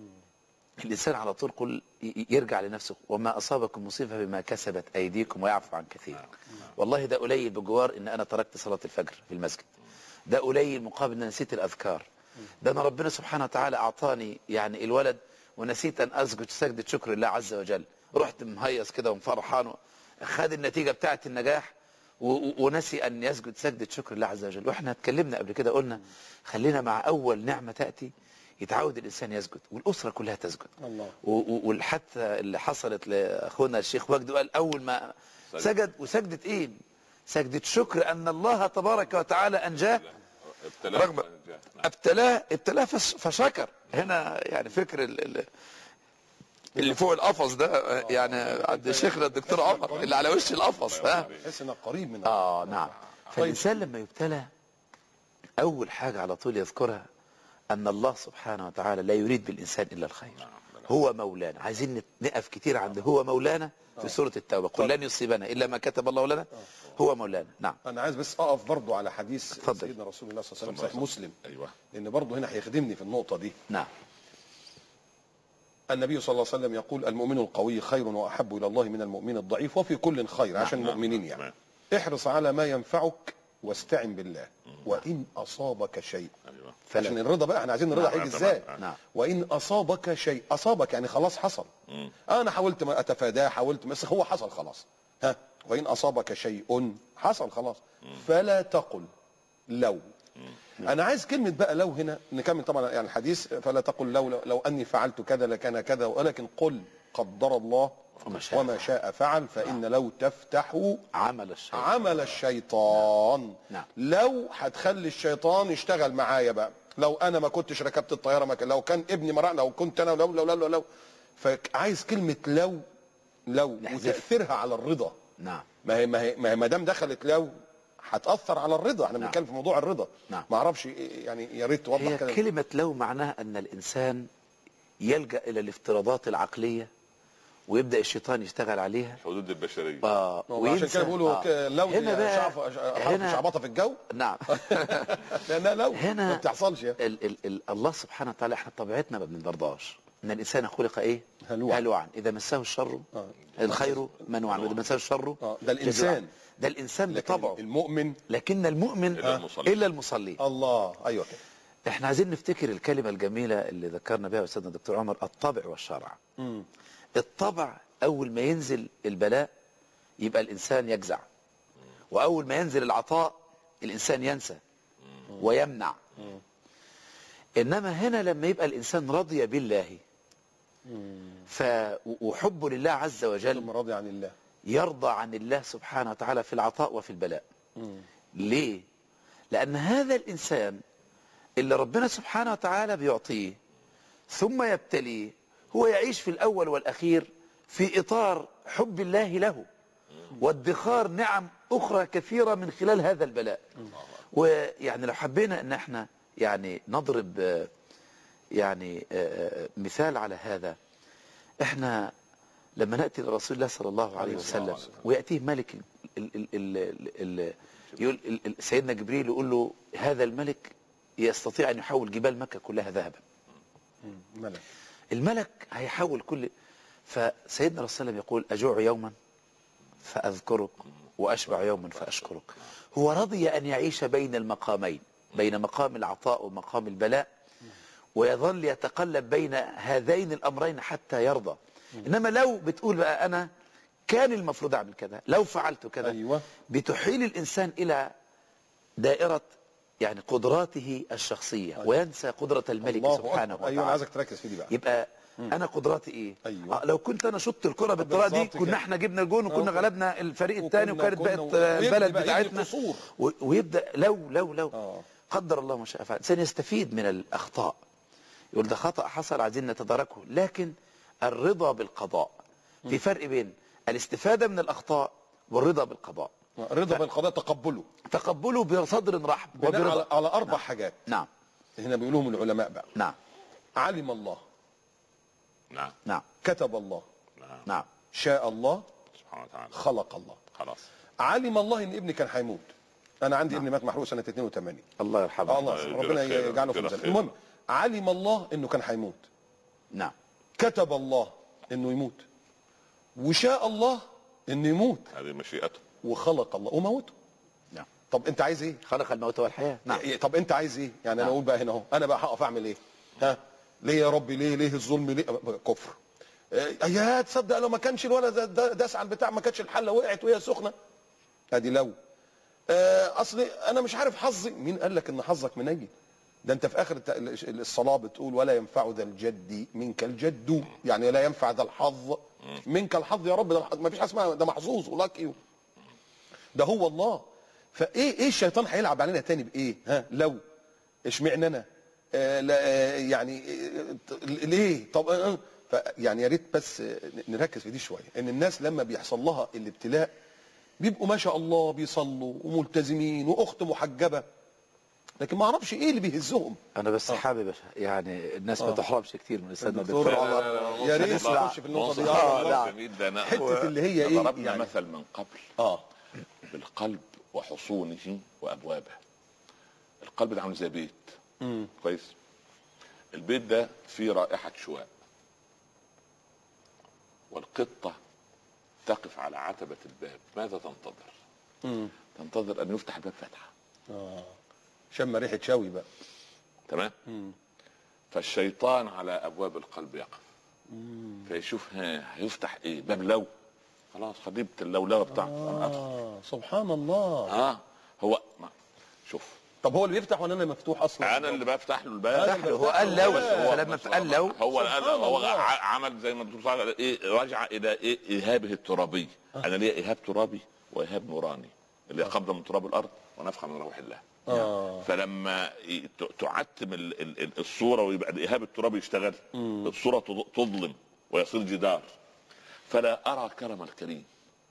الإنسان على طول قل يرجع لنفسه، وما أصابكم مصيبة بما كسبت أيديكم ويعفو عن كثير. والله ده قليل بجوار إن أنا تركت صلاة الفجر في المسجد، ده قليل مقابل إن نسيت الأذكار، ده أنا ربنا سبحانه وتعالى أعطاني يعني الولد ونسيت أن أسجد سجدة شكر الله عز وجل، رحت مهيص كده ومفرحان، خد النتيجة بتاعة النجاح ونسي أن يسجد سجدة شكر الله عز وجل. وإحنا اتكلمنا قبل كده قلنا خلينا مع أول نعمة تأتي يتعود الإنسان يسجد، والأسرة كلها تسجد. الله. والحتى اللي حصلت لأخونا الشيخ وجد قال أول ما سجد، وسجدة إيه؟ سجدة شكر أن الله تبارك وتعالى أنجاه، رغم ابتلاه ابتلاه فشكر. هنا يعني فكر اللي فوق القفص ده يعني عند شيخنا الدكتور عمر اللي على وش القفص، ها تحس انك قريب من اه نعم. فالانسان لما يبتلى اول حاجه على طول يذكرها ان الله سبحانه وتعالى لا يريد بالانسان الا الخير، هو مولانا. عايزين نقف كتير عند هو مولانا في سوره التوبه، قل لن يصيبنا الا ما كتب الله لنا، هو مولانا. نعم. انا عايز بس اقف برضو على حديث فضل. سيدنا رسول الله صلى الله عليه وسلم صحيح مسلم، ايوه، لان برضو هنا هيخدمني في النقطه دي. نعم. النبي صلى الله عليه وسلم يقول المؤمن القوي خير واحب الى الله من المؤمن الضعيف، وفي كل خير، عشان المؤمنين يعني. احرص على ما ينفعك واستعن بالله، وان اصابك شيء، عشان الرضا بقى احنا عايزين الرضا هيجي ازاي. وان اصابك شيء، اصابك يعني خلاص حصل، انا حاولت ما اتفاداه، حاولت بس هو حصل خلاص، ها وان اصابك شيء حصل خلاص، فلا تقل لو. انا عايز كلمه بقى لو هنا نكمل طبعا يعني الحديث، فلا تقل لو, لو لو اني فعلت كذا لكان كذا، ولكن قل قدر الله وما شاء, وما شاء فعل، فان لو تفتح عمل الشيطان عمل الشيطان. نعم. لو هتخلي الشيطان يشتغل معايا بقى، لو انا ما كنتش ركبت الطياره، ما كان لو كان ابني مرة، لو كنت انا لو لو لو لو, لو. فعايز كلمه لو لو وتاثيرها على الرضا. نعم. ما هي ما هي ما دام دخلت لو هتأثر على الرضا، احنا بنتكلم في موضوع الرضا. نعم. ما اعرفش يعني، يا ريت توضح كده. كلمة لو معناها ان الانسان يلجأ الى الافتراضات العقلية ويبدأ الشيطان يشتغل عليها، حدود البشرية. اه وعشان كده بيقولوا آه. لو هنا بقى هنا شعبطة في الجو. نعم. لان لو هنا ما بتحصلش ال ال ال الله سبحانه وتعالى احنا طبيعتنا ما بنرضاش ان الانسان خلق ايه؟ هلوعا. هلوعا اذا مسه الشر آه. الخير منوعا، واذا مسه الشر آه. ده الانسان، ده الانسان بطبعه. المؤمن لكن المؤمن الا المصلي, إلا المصلي. الله. ايوه كده. احنا عايزين نفتكر الكلمه الجميله اللي ذكرنا بها استاذنا الدكتور عمر، الطبع والشرع. مم. الطبع اول ما ينزل البلاء يبقى الانسان يجزع، واول ما ينزل العطاء الانسان ينسى ويمنع. انما هنا لما يبقى الانسان رضي بالله ف وحبه لله عز وجل، راضي عن الله، يرضى عن الله سبحانه وتعالى في العطاء وفي البلاء. مم. ليه؟ لأن هذا الإنسان اللي ربنا سبحانه وتعالى بيعطيه ثم يبتليه، هو يعيش في الأول والأخير في إطار حب الله له وادخار نعم أخرى كثيرة من خلال هذا البلاء. ويعني لو حبينا أن احنا يعني نضرب يعني مثال على هذا، احنا لما نأتي لرسول الله صلى الله عليه وسلم ويأتيه ملك ال ال ال ال ال يقول ال ال سيدنا جبريل يقول له هذا الملك يستطيع أن يحول جبال مكة كلها ذهبا. ملك الملك هيحول كل. فسيدنا رسول الله يقول أجوع يوما فأذكرك وأشبع يوما فأشكرك. هو رضي أن يعيش بين المقامين، بين مقام العطاء ومقام البلاء، ويظل يتقلب بين هذين الأمرين حتى يرضى. إنما لو بتقول بقى أنا كان المفروض أعمل كذا، لو فعلت كذا، أيوة. بتحيل الإنسان إلى دائرة يعني قدراته الشخصية، أيوة. وينسى قدرة الملك سبحانه وتعالى. أيوة، أنا عايزك تركز في دي بقى. يبقى مم. أنا قدراتي إيه؟ أيوة. آه لو كنت أنا شطت الكرة بالطريقة دي كنا احنا جبنا الجون وكنا غلبنا الفريق الثاني وكانت بقت البلد بتاعتنا و... ويبدأ لو لو لو آه. قدر الله ما شاء فعل. الإنسان يستفيد من الأخطاء، يقول ده خطأ حصل عايزين نتداركه، لكن الرضا بالقضاء. في فرق بين الاستفادة من الأخطاء والرضا بالقضاء. الرضا ف... بالقضاء تقبله تقبله بصدر رحب وبرضا. على, على أربع نعم. حاجات. نعم. هنا بيقولهم العلماء بقى. نعم. علم الله. نعم. نعم. كتب الله. نعم. نعم. شاء الله سبحانه وتعالى. خلق الله. خلاص. علم الله ان ابني كان هيموت. انا عندي نعم. ابني مات محروق سنه اثنين وثمانين. الله يرحمه. الله ربنا يجعله في ميزانه. المهم علم الله انه كان هيموت. نعم. كتب الله انه يموت، وشاء الله انه يموت، هذه مشيئته، وخلق الله وموته. نعم. طب انت عايز ايه؟ خلق الموت والحياه. نعم. طب انت عايز ايه؟ يعني نعم. انا اقول بقى هنا اهو، انا بقى هقف اعمل ايه؟ ها؟ ليه يا ربي؟ ليه ليه الظلم؟ ليه كفر؟ يا تصدق لو ما كانش الولد داس على البتاع ما كانتش الحله وقعت وهي سخنه. ادي لو اصل انا مش عارف حظي. مين قال لك ان حظك منيل؟ ده انت في اخر الصلاه بتقول ولا ينفع ذا الجد منك الجد، يعني لا ينفع ذا الحظ منك الحظ يا رب. ده ما فيش حاجه اسمها ده محظوظ ولاكي، ده هو الله. فايه ايه الشيطان هيلعب علينا تاني بايه؟ ها لو اشمعنى انا آه لا آه يعني آه ليه؟ طب آه يعني يا ريت بس نركز في دي شويه، ان الناس لما بيحصل لها الابتلاء بيبقوا ما شاء الله بيصلوا وملتزمين واخت محجبه، لكن ما اعرفش ايه اللي بيهزهم. انا بس حابب يعني الناس ما تحرمش كتير من استاذنا الدكتور. يا ريت نخش في النقطه دي. اه حته اللي هي ايه ضربنا يعني مثل من قبل اه بالقلب وحصونه وابوابه. القلب ده عامل زي بيت. امم كويس. البيت ده فيه رائحه شواء، والقطه تقف على عتبه الباب، ماذا تنتظر؟ امم تنتظر ان يفتح الباب فتحه. اه شم ريحه شوي بقى. تمام. امم فالشيطان على ابواب القلب يقف. امم فيشوف ها هيفتح ايه؟ باب لو. خلاص خديبت اللولوه بتاعته. اه سبحان الله. اه هو ما. شوف. طب هو اللي بيفتح ولا انا مفتوح اصلا؟ انا اللي بفتح له الباب. هو قال لو، فلما قال لو هو قال هو عمل زي ما الدكتور صالح ايه، رجع الى ايه ايهابه الترابي. آه. انا ليا ايهاب ترابي وايهاب نوراني، اللي قبضه من تراب الارض ونفخه من روح الله. آه. فلما تعتم الصوره ويبقى الايهاب الترابي يشتغل، مم. الصوره تظلم ويصير جدار، فلا ارى كرم الكريم.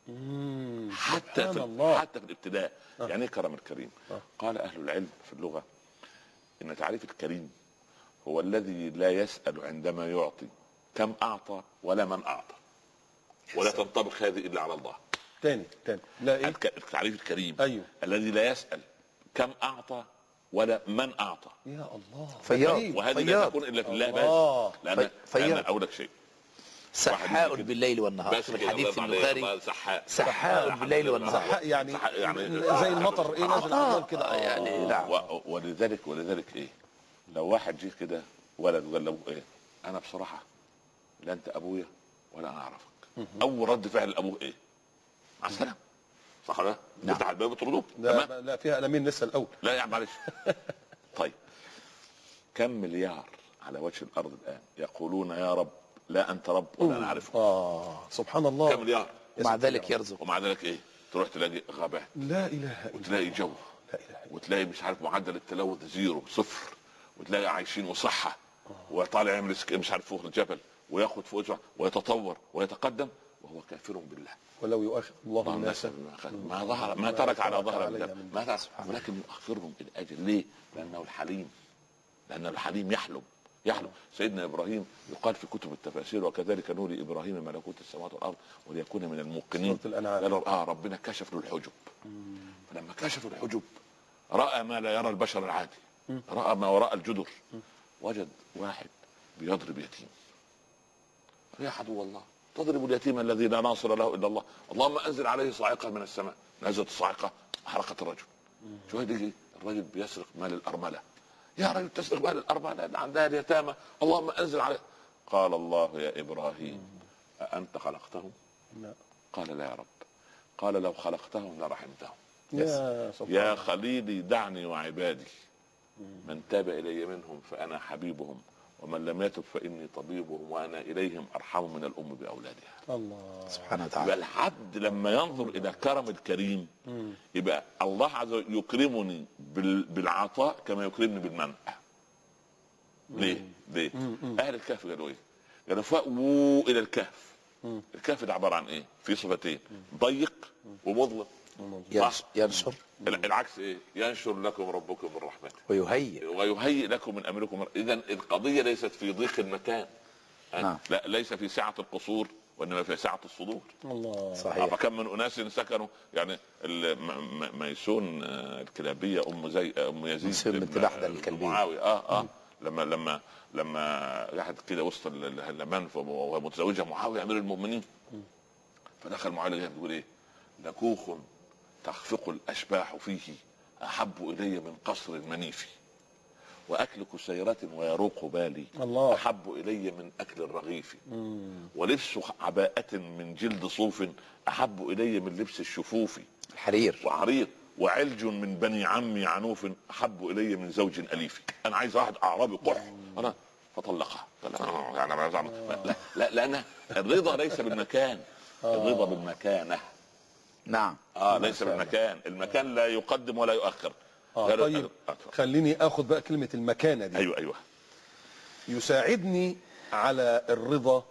مم. حتى في الله. حتى في الابتداء. آه. يعني ايه كرم الكريم؟ آه. قال اهل العلم في اللغه ان تعريف الكريم هو الذي لا يسأل عندما يعطي كم اعطى ولا من اعطى، ولا تنطبق هذه الا على الله. تاني تاني لا ايه تعريف الكريم. ايوه الذي لا يسأل كم اعطى ولا من اعطى. يا الله. فياض. وهذه لا تكون الا في الله بس. لان لان اقول لك شيء، سحاء بالليل والنهار. في الحديث في البخاري سحاء سحاء بالليل والنهار. سحاء يعني, يعني زي المطر ايه نازل على كده. آه يعني نعم. ولذلك ولذلك ايه لو واحد جه كده ولد قال له ايه انا بصراحه لا انت ابويا ولا انا اعرفك، اول رد فعل ابوه ايه؟ مع السلامه. صح ولا لا؟ تفتح الباب وتطرده. لا لا فيها قلمين لسه الاول. لا يعني معلش. طيب كم مليار على وجه الارض الان يقولون يا رب لا انت رب ولا انا اعرفك. اه سبحان الله. كم مليار ومع ذلك يرزق. ومع ذلك ايه؟ تروح تلاقي غابات، لا اله الا وتلاقي جو، لا اله الا وتلاقي مش عارف معدل التلوث زيرو صفر، وتلاقي عايشين وصحه، وطالع يعمل مش عارف فوق الجبل وياخد فوق ويتطور ويتقدم وهو كافر بالله. ولو يؤاخذ الله الناس ما ظهر ما ترك على ظهر الدم ما ترك، ولكن يؤخرهم الى اجل. ليه؟ لانه الحليم، لانه الحليم يحلم يحلم. سيدنا ابراهيم يقال في كتب التفاسير وكذلك نوري ابراهيم ملكوت السماوات والارض وليكون من الموقنين. قالوا اه ربنا كشف له الحجب، فلما كشف الحجب راى ما لا يرى البشر العادي، راى ما وراء الجدر، وجد واحد بيضرب يتيم. يا عدو الله تضرب اليتيم الذي لا ناصر له الا الله، اللهم انزل عليه صاعقه من السماء. نزلت الصاعقه حرقت الرجل. شو هيك الرجل بيسرق مال الارمله. يا رجل تسرق مال الارمله اللي عندها اليتامى، اللهم انزل عليه. قال الله يا ابراهيم أأنت خلقتهم؟ لا. قال لا يا رب. قال لو خلقتهم لرحمتهم. يا, يا خليلي دعني وعبادي، من تاب الي منهم فانا حبيبهم ومن لم يتب فاني طبيبهم وانا اليهم ارحم من الام باولادها. الله سبحانه وتعالى. يبقى الحد لما ينظر الى كرم الكريم يبقى الله عز وجل يكرمني بالعطاء كما يكرمني بالمنع. ليه؟ ليه؟ اهل الكهف قالوا ايه؟ قالوا فأووا الى الكهف. الكهف ده عباره عن ايه؟ في صفتين، ضيق ومظلم. ينشر العكس ايه؟ ينشر لكم ربكم من رحمته ويهيئ ويهيئ لكم من امركم. اذا القضيه ليست في ضيق المكان، نعم. لا ليس في سعه القصور وانما في سعه الصدور. الله صحيح. فكم من اناس سكنوا يعني ميسون الكلابيه ام زي ام يزيد بنت بحدل الكلبيه معاويه اه اه لما لما لما قعدت كده وسط الهلمان وهي متزوجه معاويه امير المؤمنين، فدخل معاويه بيقول ايه؟ لكوخ تخفق الاشباح فيه احب الي من قصر منيف، واكل كسيرة ويروق بالي الله. احب الي من اكل الرغيف، ولبس عباءة من جلد صوف احب الي من لبس الشفوف، الحرير وعريق، وعلج من بني عمي عنوف احب الي من زوج اليف. انا عايز واحد اعرابي قح انا فطلقها. لا لا لان الرضا ليس بالمكان، الرضا بالمكانه. نعم. اه ليس بالمكان، المكان لا يقدم ولا يؤخر. آه طيب خليني اخذ بقى كلمة المكانة دي. ايوه ايوه. يساعدني على الرضا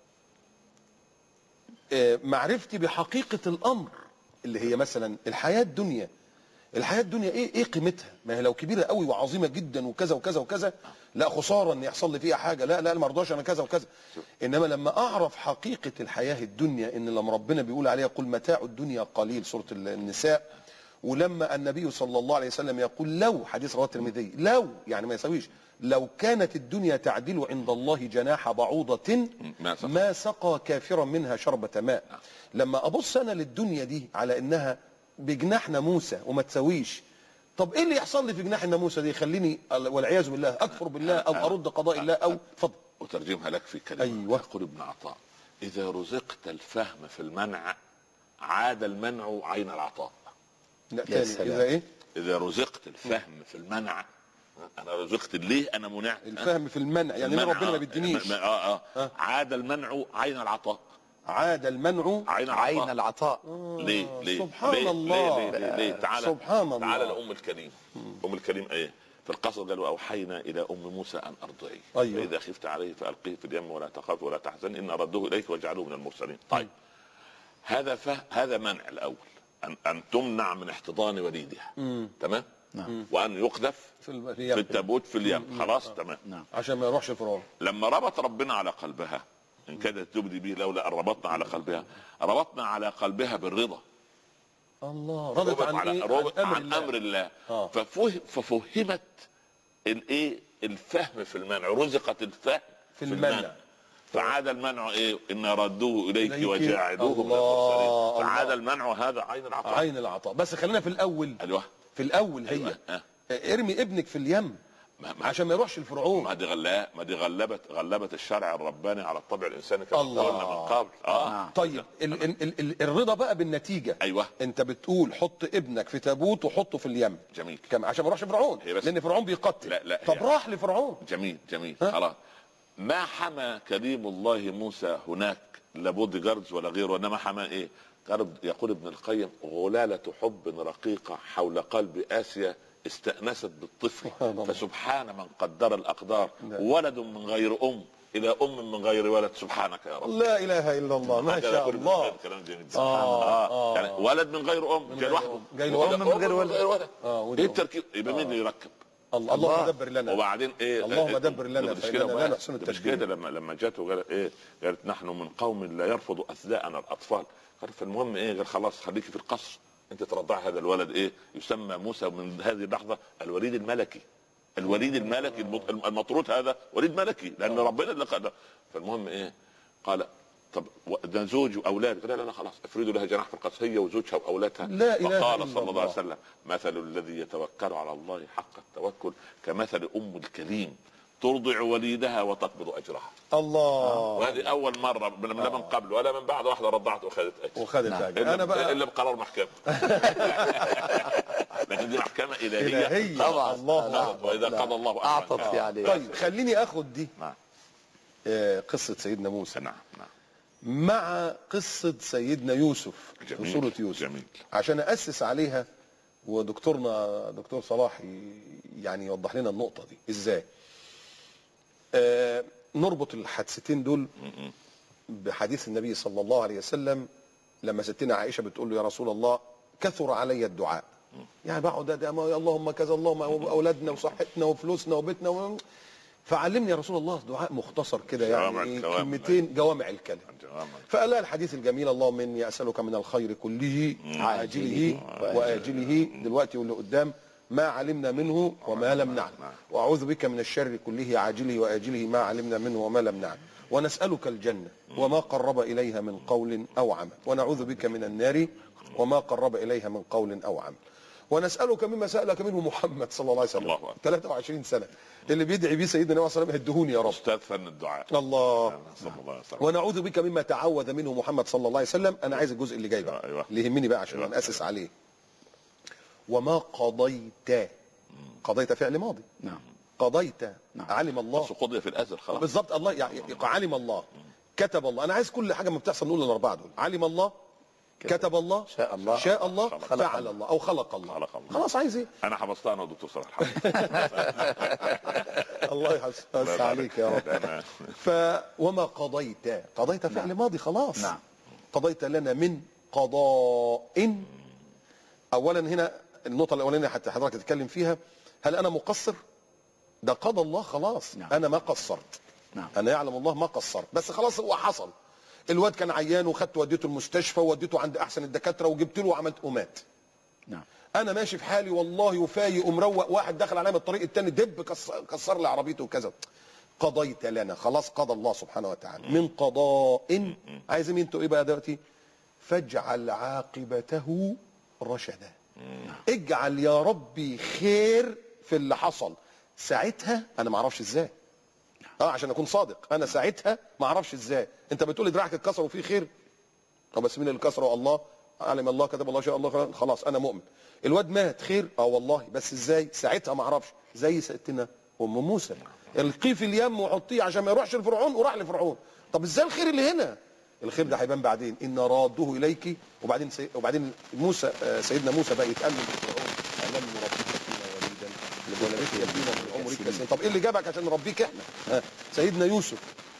آه معرفتي بحقيقة الامر اللي هي مثلا الحياة الدنيا. الحياة الدنيا ايه ايه قيمتها؟ ما هي لو كبيرة قوي وعظيمة جدا وكذا وكذا وكذا لا خسارة ان يحصل لي فيها حاجة، لا لا ما ارضاش انا كذا وكذا. انما لما اعرف حقيقة الحياة الدنيا ان لما ربنا بيقول عليها قل متاع الدنيا قليل، سورة النساء، ولما النبي صلى الله عليه وسلم يقول لو، حديث رواه الترمذي، لو يعني ما يسويش، لو كانت الدنيا تعدل عند الله جناح بعوضة ما سقى كافرا منها شربة ماء. لما ابص انا للدنيا دي على انها بجناح ناموسة وما تسويش، طب ايه اللي يحصل لي في جناح الناموسة دي يخليني والعياذ بالله اكفر بالله او ارد قضاء الله او فضل؟ وترجمها لك في كلمة. أيوة. يقول ابن عطاء اذا رزقت الفهم في المنع عاد المنع عين العطاء. لا تاني اذا ايه؟ اذا رزقت الفهم في المنع، انا رزقت ليه انا منع؟ الفهم في المنع يعني ليه ربنا ما بيدينيش؟ اه اه عاد المنع عين العطاء. عاد المنع عين العطاء, عين العطاء. آه ليه ليه سبحان ليه الله. ليه ليه, ليه, ليه تعالى سبحان الله. تعالى لأم الكريم. ام الكريم ايه في القصر؟ قالوا اوحينا الى ام موسى ان ارضعيه. أيوة. فاذا خفت عليه فالقيه في اليم ولا تخاف ولا تحزن ان ردوه اليك واجعلوه من المرسلين. طيب هذا ف... هذا منع الاول، ان ان تمنع من احتضان وليدها. تمام. نعم. وان يقذف في, في التابوت في اليم. خلاص تمام. نعم. عشان ما يروحش الفرعون. لما ربط ربنا على قلبها، ان كادت تبدي به لولا ان ربطنا على قلبها، ربطنا على قلبها بالرضا. الله رضت عن على ايه؟ ربط عن امر عن الله, أمر الله. آه. ففه ففهمت الايه الفهم في المنع، رزقت الفهم في المنع. فعاد المنع ايه؟ ان ردوه اليك, إليك وجاعلوه من الله. المرسلين. فعاد المنع هذا عين العطاء. عين العطاء. بس خلينا في الاول. ايوه في الاول هي أيوة. أه. ارمي ابنك في اليم ما ما عشان ما يروحش الفرعون. ما دي غلا ما دي غلبت غلبت الشرع الرباني على الطبع الانساني كما الله. قلنا من قبل. اه طيب ال ال ال ال الرضا بقى بالنتيجه. ايوه. انت بتقول حط ابنك في تابوت وحطه في اليم. جميل. كم عشان ما يروحش فرعون، لان فرعون بيقتل. لا لا طب راح لفرعون. جميل جميل خلاص. ما حمى كريم الله موسى هناك لا بودي جاردز ولا غيره، انما حمى ايه؟ يقول ابن القيم غلالة حب رقيقة حول قلب آسيا استأنست بالطفل، فسبحان من قدر الأقدار. ولد من غير أم إلى أم من غير ولد، سبحانك يا رب. لا إله إلا الله، ما شاء الله. كلام جميل. آه آه يعني ولد من غير أم جاي لوحده، جاي له أم من غير ولد. اه ايه التركيب؟ يبقى مين اللي يركب؟ الله اللهم دبر لنا. وبعدين ايه؟ اللهم دبر لنا مش كده لا نحسن مش كده. لما لما جت وقالت ايه؟ قالت نحن من قوم لا يرفض اثداءنا الاطفال. قالت فالمهم ايه؟ قال خلاص خليكي في القصر، انت ترضع هذا الولد ايه؟ يسمى موسى من هذه اللحظه الوليد الملكي. الوليد الملكي المطرود هذا وليد ملكي لان ربنا اللي قال. فالمهم ايه؟ قال طب ده زوج واولاد. قال لا لا خلاص افردوا لها جناح في القصر هي وزوجها واولادها. لا اله الا الله. فقال صلى الله عليه وسلم مثل الذي يتوكل على الله حق التوكل كمثل ام الكليم ترضع وليدها وتقبض اجرها. الله. وهذه اول مره لا من قبل ولا من بعد واحده رضعت واخذت اجر. وخذت اجر. انا بقى الا بقرار محكمه. لكن دي محكمه الهيه, إلهية. طبعا. الله. واذا قضى الله اعطت يعني. طيب خليني اخد دي. نعم. آه قصه سيدنا موسى. نعم نعم. مع قصه سيدنا يوسف في سوره يوسف. جميل. عشان اسس عليها ودكتورنا دكتور صلاح يعني يوضح لنا النقطه دي ازاي. آه نربط الحادثتين دول بحديث النبي صلى الله عليه وسلم لما ستنا عائشه بتقول له يا رسول الله كثر علي الدعاء. يعني بقعد اللهم كذا اللهم اولادنا وصحتنا وفلوسنا وبيتنا و... فعلمني يا رسول الله دعاء مختصر كده يعني كلمتين جوامع الكلم. فقال لها الحديث الجميل اللهم اني اسالك من الخير كله عاجله واجله دلوقتي واللي قدام ما علمنا منه وما لم نعلم، واعوذ بك من الشر كله عاجله واجله ما علمنا منه وما لم نعلم، ونسالك الجنه وما قرب اليها من قول او عمل، ونعوذ بك من النار وما قرب اليها من قول او عمل، ونسالك مما سالك منه محمد صلى الله عليه وسلم ثلاثة وعشرين سنه اللي بيدعي بيه سيدنا النبي صلى الله عليه وسلم هدهوني يا رب. استاذ فن الدعاء. الله. صلى الله عليه وسلم. ونعوذ بك مما تعوذ منه محمد صلى الله عليه وسلم. انا عايز الجزء اللي جاي بقى أيوة. اللي يهمني بقى عشان أيوة. ناسس عليه. وما قضيت. قضيت فعل ماضي. نعم. قضيت. نعم. علم الله. بس قضي في الازل خلاص. بالظبط. الله يعني علم الله كتب الله. انا عايز كل حاجه ما بتحصل نقول الاربعه دول. علم الله كتب الله شاء الله شاء الله فعل الله او خلق الله. خلق الله. خلاص عايز ايه؟ انا حفظتها انا ودكتور صلاح. الله يحفظ عليك يا رب. ف وما قضيت. قضيت فعل نعم. ماضي خلاص. نعم. قضيت لنا من قضاء. اولا هنا النقطه الاولانيه حتى حضرتك تتكلم فيها، هل انا مقصر؟ ده قضى الله خلاص. نعم. انا ما قصرت. نعم. انا يعلم الله ما قصرت، بس خلاص هو حصل. الواد كان عيان وخدته وديته المستشفى ووديته عند احسن الدكاتره وجبت له وعملت ومات. نعم. انا ماشي في حالي والله وفايق ومروق، واحد دخل عليا من الطريق الثاني دب كسر لي عربيته وكذا. قضيت لنا خلاص قضى الله سبحانه وتعالى من قضاء. عايزين انتوا ايه بقى دلوقتي؟ فاجعل عاقبته رشدا. اجعل يا ربي خير في اللي حصل. ساعتها انا ما اعرفش ازاي. اه عشان اكون صادق انا ساعتها ما اعرفش ازاي. انت بتقول لي دراعك اتكسر وفيه خير. طب بس مين اللي كسره؟ الله. علم الله كتب الله شاء الله خلاص انا مؤمن. الواد مات خير اه والله، بس ازاي؟ ساعتها ما اعرفش. زي ستنا ام موسى القيه في اليم وحطيه عشان ما يروحش لفرعون وراح لفرعون. طب ازاي الخير اللي هنا؟ الخير ده هيبان بعدين. ان رادوه اليك. وبعدين سي... وبعدين موسى آه سيدنا موسى بقى يتامل لفرعون الم نربيك فينا وليدا ولبثت فينا من عمرك سنين. طب ايه اللي جابك عشان نربيك احنا؟ آه. سيدنا يوسف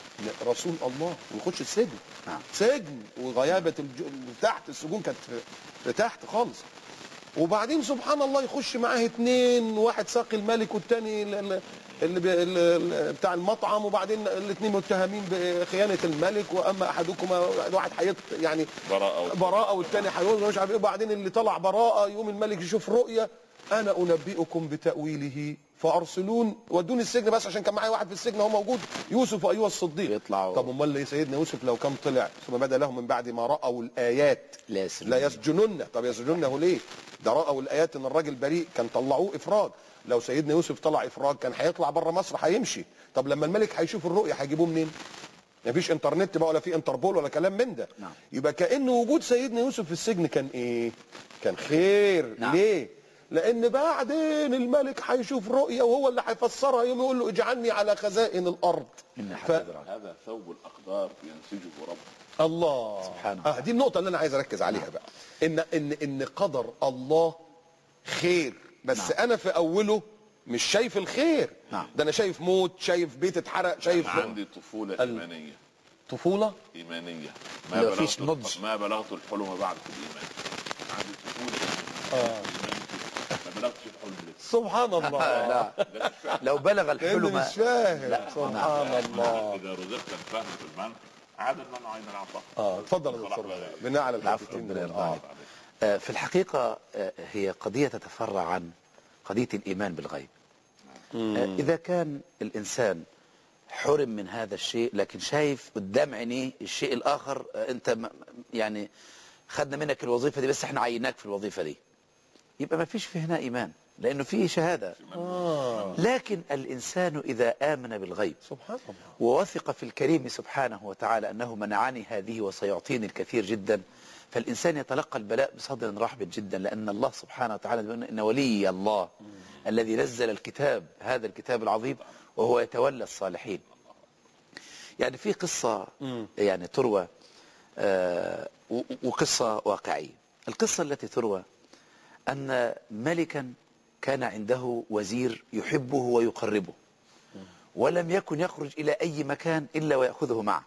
رسول الله ويخش السجن. نعم. سجن وغيابه الج... تحت السجون كانت في تحت خالص. وبعدين سبحان الله يخش معاه اتنين، واحد ساقي الملك والتاني اللي, بي... اللي بتاع المطعم، وبعدين الاثنين متهمين بخيانه الملك، واما احدكما واحد حيط يعني براءه براءه والتاني هيقول مش عارف ايه، وبعدين اللي طلع براءه يقوم الملك يشوف رؤيه انا انبئكم بتاويله فارسلون. ودوني السجن بس عشان كان معايا واحد في السجن هو موجود يوسف ايها الصديق. يطلعوا. طب امال ليه سيدنا يوسف لو كان طلع ثم بدا لهم من بعد ما راوا الايات لا, لا يسجنن. طب يسجننه ليه؟ ده راوا الايات ان الراجل بريء كان طلعوه افراج. لو سيدنا يوسف طلع افراج كان هيطلع بره مصر هيمشي. طب لما الملك هيشوف الرؤيه هيجيبوه منين؟ مفيش انترنت بقى ولا في انتربول ولا كلام من ده. نعم. يبقى كأن وجود سيدنا يوسف في السجن كان ايه؟ كان خير. نعم. ليه؟ لان بعدين الملك هيشوف رؤيه وهو اللي هيفسرها يوم يقول له اجعلني على خزائن الارض. ف... هذا ثوب الاقدار ينسجه رب. الله سبحانه. اه دي النقطه اللي انا عايز اركز عليها بقى. ان ان ان قدر الله خير، بس نعم. انا في اوله مش شايف الخير. نعم. ده انا شايف موت، شايف بيت اتحرق، شايف عندي طفوله ال... ايمانيه. طفوله ايمانيه ما بلغت نضج. ما بلغت الحلم بعد في الايمان. عندي طفوله اه ما بلغتش الحلم لسه. سبحان الله. لا لو بلغ لأنه الحلم مش فاهم. لا. سبحان الله. اذا رزقت الفهم في المنع عاد المنع عين العطاء. اه اتفضل يا دكتور بناء على العفو، الحاجتين ربنا دول. يرضى اه عليك. آه، في الحقيقة آه، هي قضية تتفرع عن قضية الإيمان بالغيب. آه، إذا كان الإنسان حرم من هذا الشيء لكن شايف قدام عينيه الشيء الآخر، آه، أنت م- يعني خدنا منك الوظيفة دي بس احنا عيناك في الوظيفة دي، يبقى ما فيش في هنا إيمان لأنه فيه شهادة. اه لكن الإنسان إذا آمن بالغيب سبحان الله. ووثق في الكريم سبحانه وتعالى أنه منعني هذه وسيعطيني الكثير جدا، فالإنسان يتلقى البلاء بصدر رحب جدا، لأن الله سبحانه وتعالى يقول إن ولي الله الذي نزل الكتاب، هذا الكتاب العظيم، وهو يتولى الصالحين. يعني في قصة يعني تروى آه، و- وقصة واقعية. القصة التي تروى أن ملكا كان عنده وزير يحبه ويقربه، ولم يكن يخرج إلى أي مكان إلا ويأخذه معه.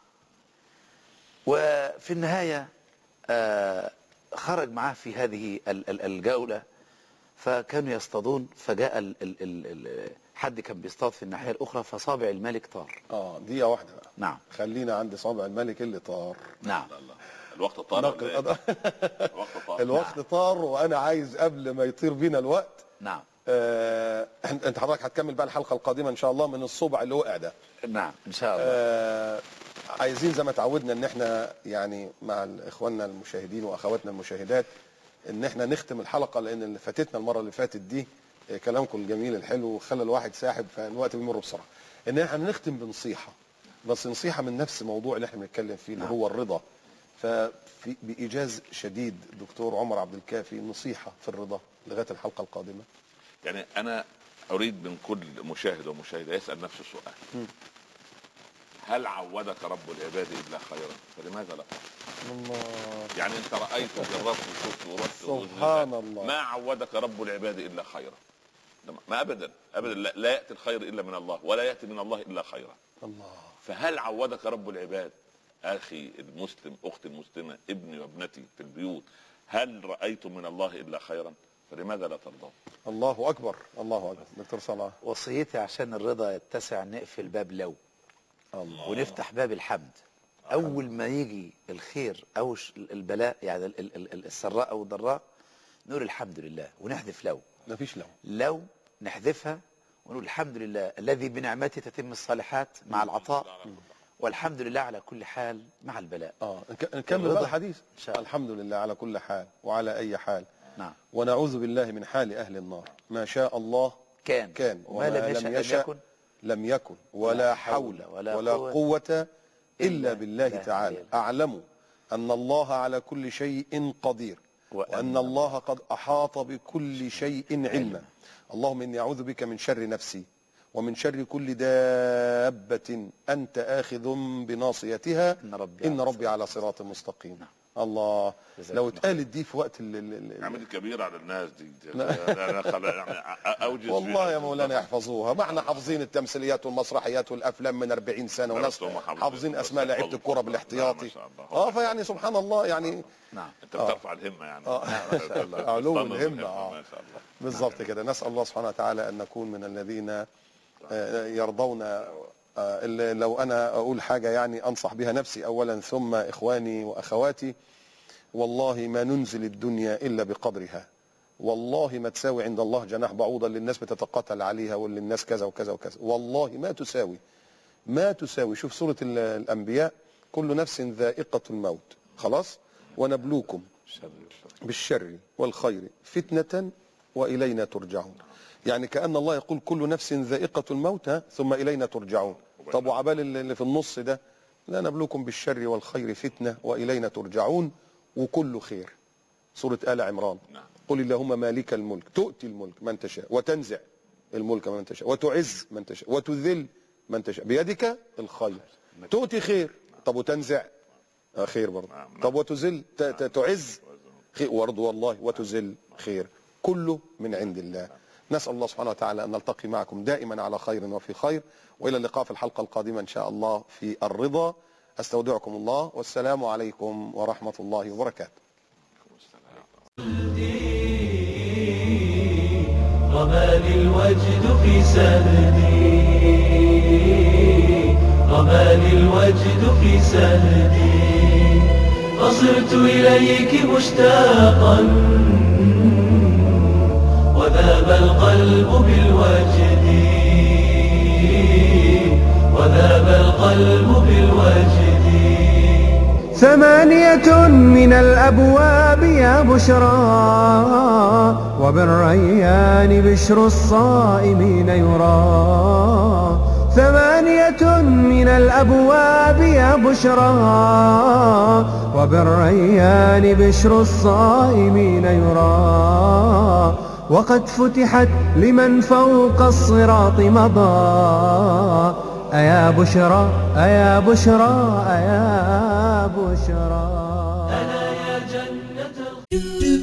وفي النهاية آه، خرج معه في هذه ال- ال- الجولة، فكانوا يصطادون، فجاء ال ال ال ال حد كان بيصطاد في الناحية الأخرى فصابع الملك طار. اه دقيقة واحدة بقى. نعم خلينا عند صابع الملك اللي طار. نعم. لا لا الوقت طار. نقل- ولا إيه؟ الوقت طار. الوقت طار وانا عايز قبل ما يطير بينا الوقت. نعم آه انت حضرتك هتكمل بقى الحلقة القادمة ان شاء الله من الصبع اللي وقع ده. نعم إن شاء الله. آه عايزين زي ما تعودنا ان احنا يعني مع اخواننا المشاهدين واخواتنا المشاهدات ان احنا نختم الحلقة، لان اللي فاتتنا المرة اللي فاتت دي آه، كلامكم الجميل الحلو خلى الواحد ساحب، فالوقت بيمر بسرعة. ان احنا نختم بنصيحة، بس نصيحة من نفس الموضوع اللي احنا بنتكلم فيه اللي هو الرضا. ففي بإيجاز شديد دكتور عمر عبد الكافي نصيحة في الرضا لغاية الحلقة القادمة. يعني انا اريد من كل مشاهد ومشاهده يسال نفسه سؤال: هل عودك رب العباد الا خيرا؟ فلماذا لا؟ الله. يعني انت رايت وجربت وشفت ورحت سبحان الله. ما عودك رب العباد الا خيرا. ما ابدا ابدا لا, لا ياتي الخير الا من الله، ولا ياتي من الله الا خيرا. الله. فهل عودك رب العباد اخي المسلم، اختي المسلمه، ابني وابنتي في البيوت، هل رايتم من الله الا خيرا؟ فلماذا لا ترضون؟ الله اكبر. الله اكبر. دكتور صلاح. وصيتي عشان الرضا يتسع نقفل باب لو الله. ونفتح باب الحمد. أول ما يجي الخير أو ش- البلاء، يعني ال- ال- ال- السراء أو الضراء، نقول الحمد لله ونحذف لو. مفيش لو. لو نحذفها ونقول الحمد لله الذي بنعمته تتم الصالحات مع العطاء، والحمد لله على كل حال مع البلاء. اه نك- نكمل الرضا. بقى الحديث. إن شاء الله. الحمد لله على كل حال وعلى اي حال. نعم. ونعوذ بالله من حال اهل النار. ما شاء الله كان كان وما لم يشأ لم يكن. لم يكن ولا لا حول حول ولا ولا قوة قوة إلا إلا بالله بالله تعالى. العلي. أعلم أن الله على كل شيء قدير، وأن الله قد أحاط بكل شيء علما. اللهم إني أعوذ بك من شر نفسي ومن شر كل دابة أنت آخذ بناصيتها إن ربي إن على ربي على صراط مستقيم. نعم. الله. جزاكم لو الله اتقالت دي في وقت ال- ال- ال- عمل كبير على الناس دي. أنا خل- يعني اوجز والله يا فيها. مولانا يحفظوها. ما احنا حافظين التمثيليات والمسرحيات والافلام من أربعين سنه، لا، وناس بس هم حافظين. حافظين اسماء بس لعيبه يحفظوا. الكره لا، بالاحتياطي. ما شاء الله. اه فيعني سبحان الله يعني نعم. انت بترفع الهمه يعني. آه. ما شاء الله. علو بتطمن الهمة، آه. ما شاء الله. بالظبط كده. نسال الله سبحانه وتعالى ان نكون من الذين آه، يرضون. آه، اللي لو انا اقول حاجه يعني انصح بها نفسي اولا ثم اخواني واخواتي: والله ما ننزل الدنيا الا بقدرها. والله ما تساوي عند الله جناح بعوضه اللي الناس بتتقاتل عليها واللي الناس كذا وكذا وكذا. والله ما تساوي ما تساوي. شوف سوره ال- الانبياء: كل نفس ذائقه الموت. خلاص. ونبلوكم بالشر والخير فتنه والينا ترجعون. يعني كأن الله يقول كل نفس ذائقة الموت ها ثم إلينا ترجعون. طب وعبال اللي في النص ده: لا نبلوكم بالشر والخير فتنة وإلينا ترجعون وكل خير. سورة آل عمران: قل اللهم مالك الملك تؤتي الملك من تشاء وتنزع الملك من تشاء وتعز من تشاء وتذل من تشاء بيدك الخير. تؤتي خير، طب وتنزع آه خير برضه. طب وتذل ت- ت- تعز خير برضه والله، وتذل خير. كله من عند الله. نسأل الله سبحانه وتعالى أن نلتقي معكم دائما على خير وفي خير، وإلى اللقاء في الحلقة القادمة إن شاء الله في الرضا. أستودعكم الله والسلام عليكم ورحمة الله وبركاته. رماني الوجد في سهدي رماني الوجد في سهدي فصرت إليك مشتاقا وذاب القلب بالوجد وذاب القلب بالوجد ثمانية من الأبواب يا بشرى وبالريان بشر الصائمين يرى ثمانية من الأبواب يا بشرى وبالريان بشر الصائمين يرى وقد فتحت لمن فوق الصراط مضى أيا بشرى أيا بشرى أيا بشرى أنا يا جنة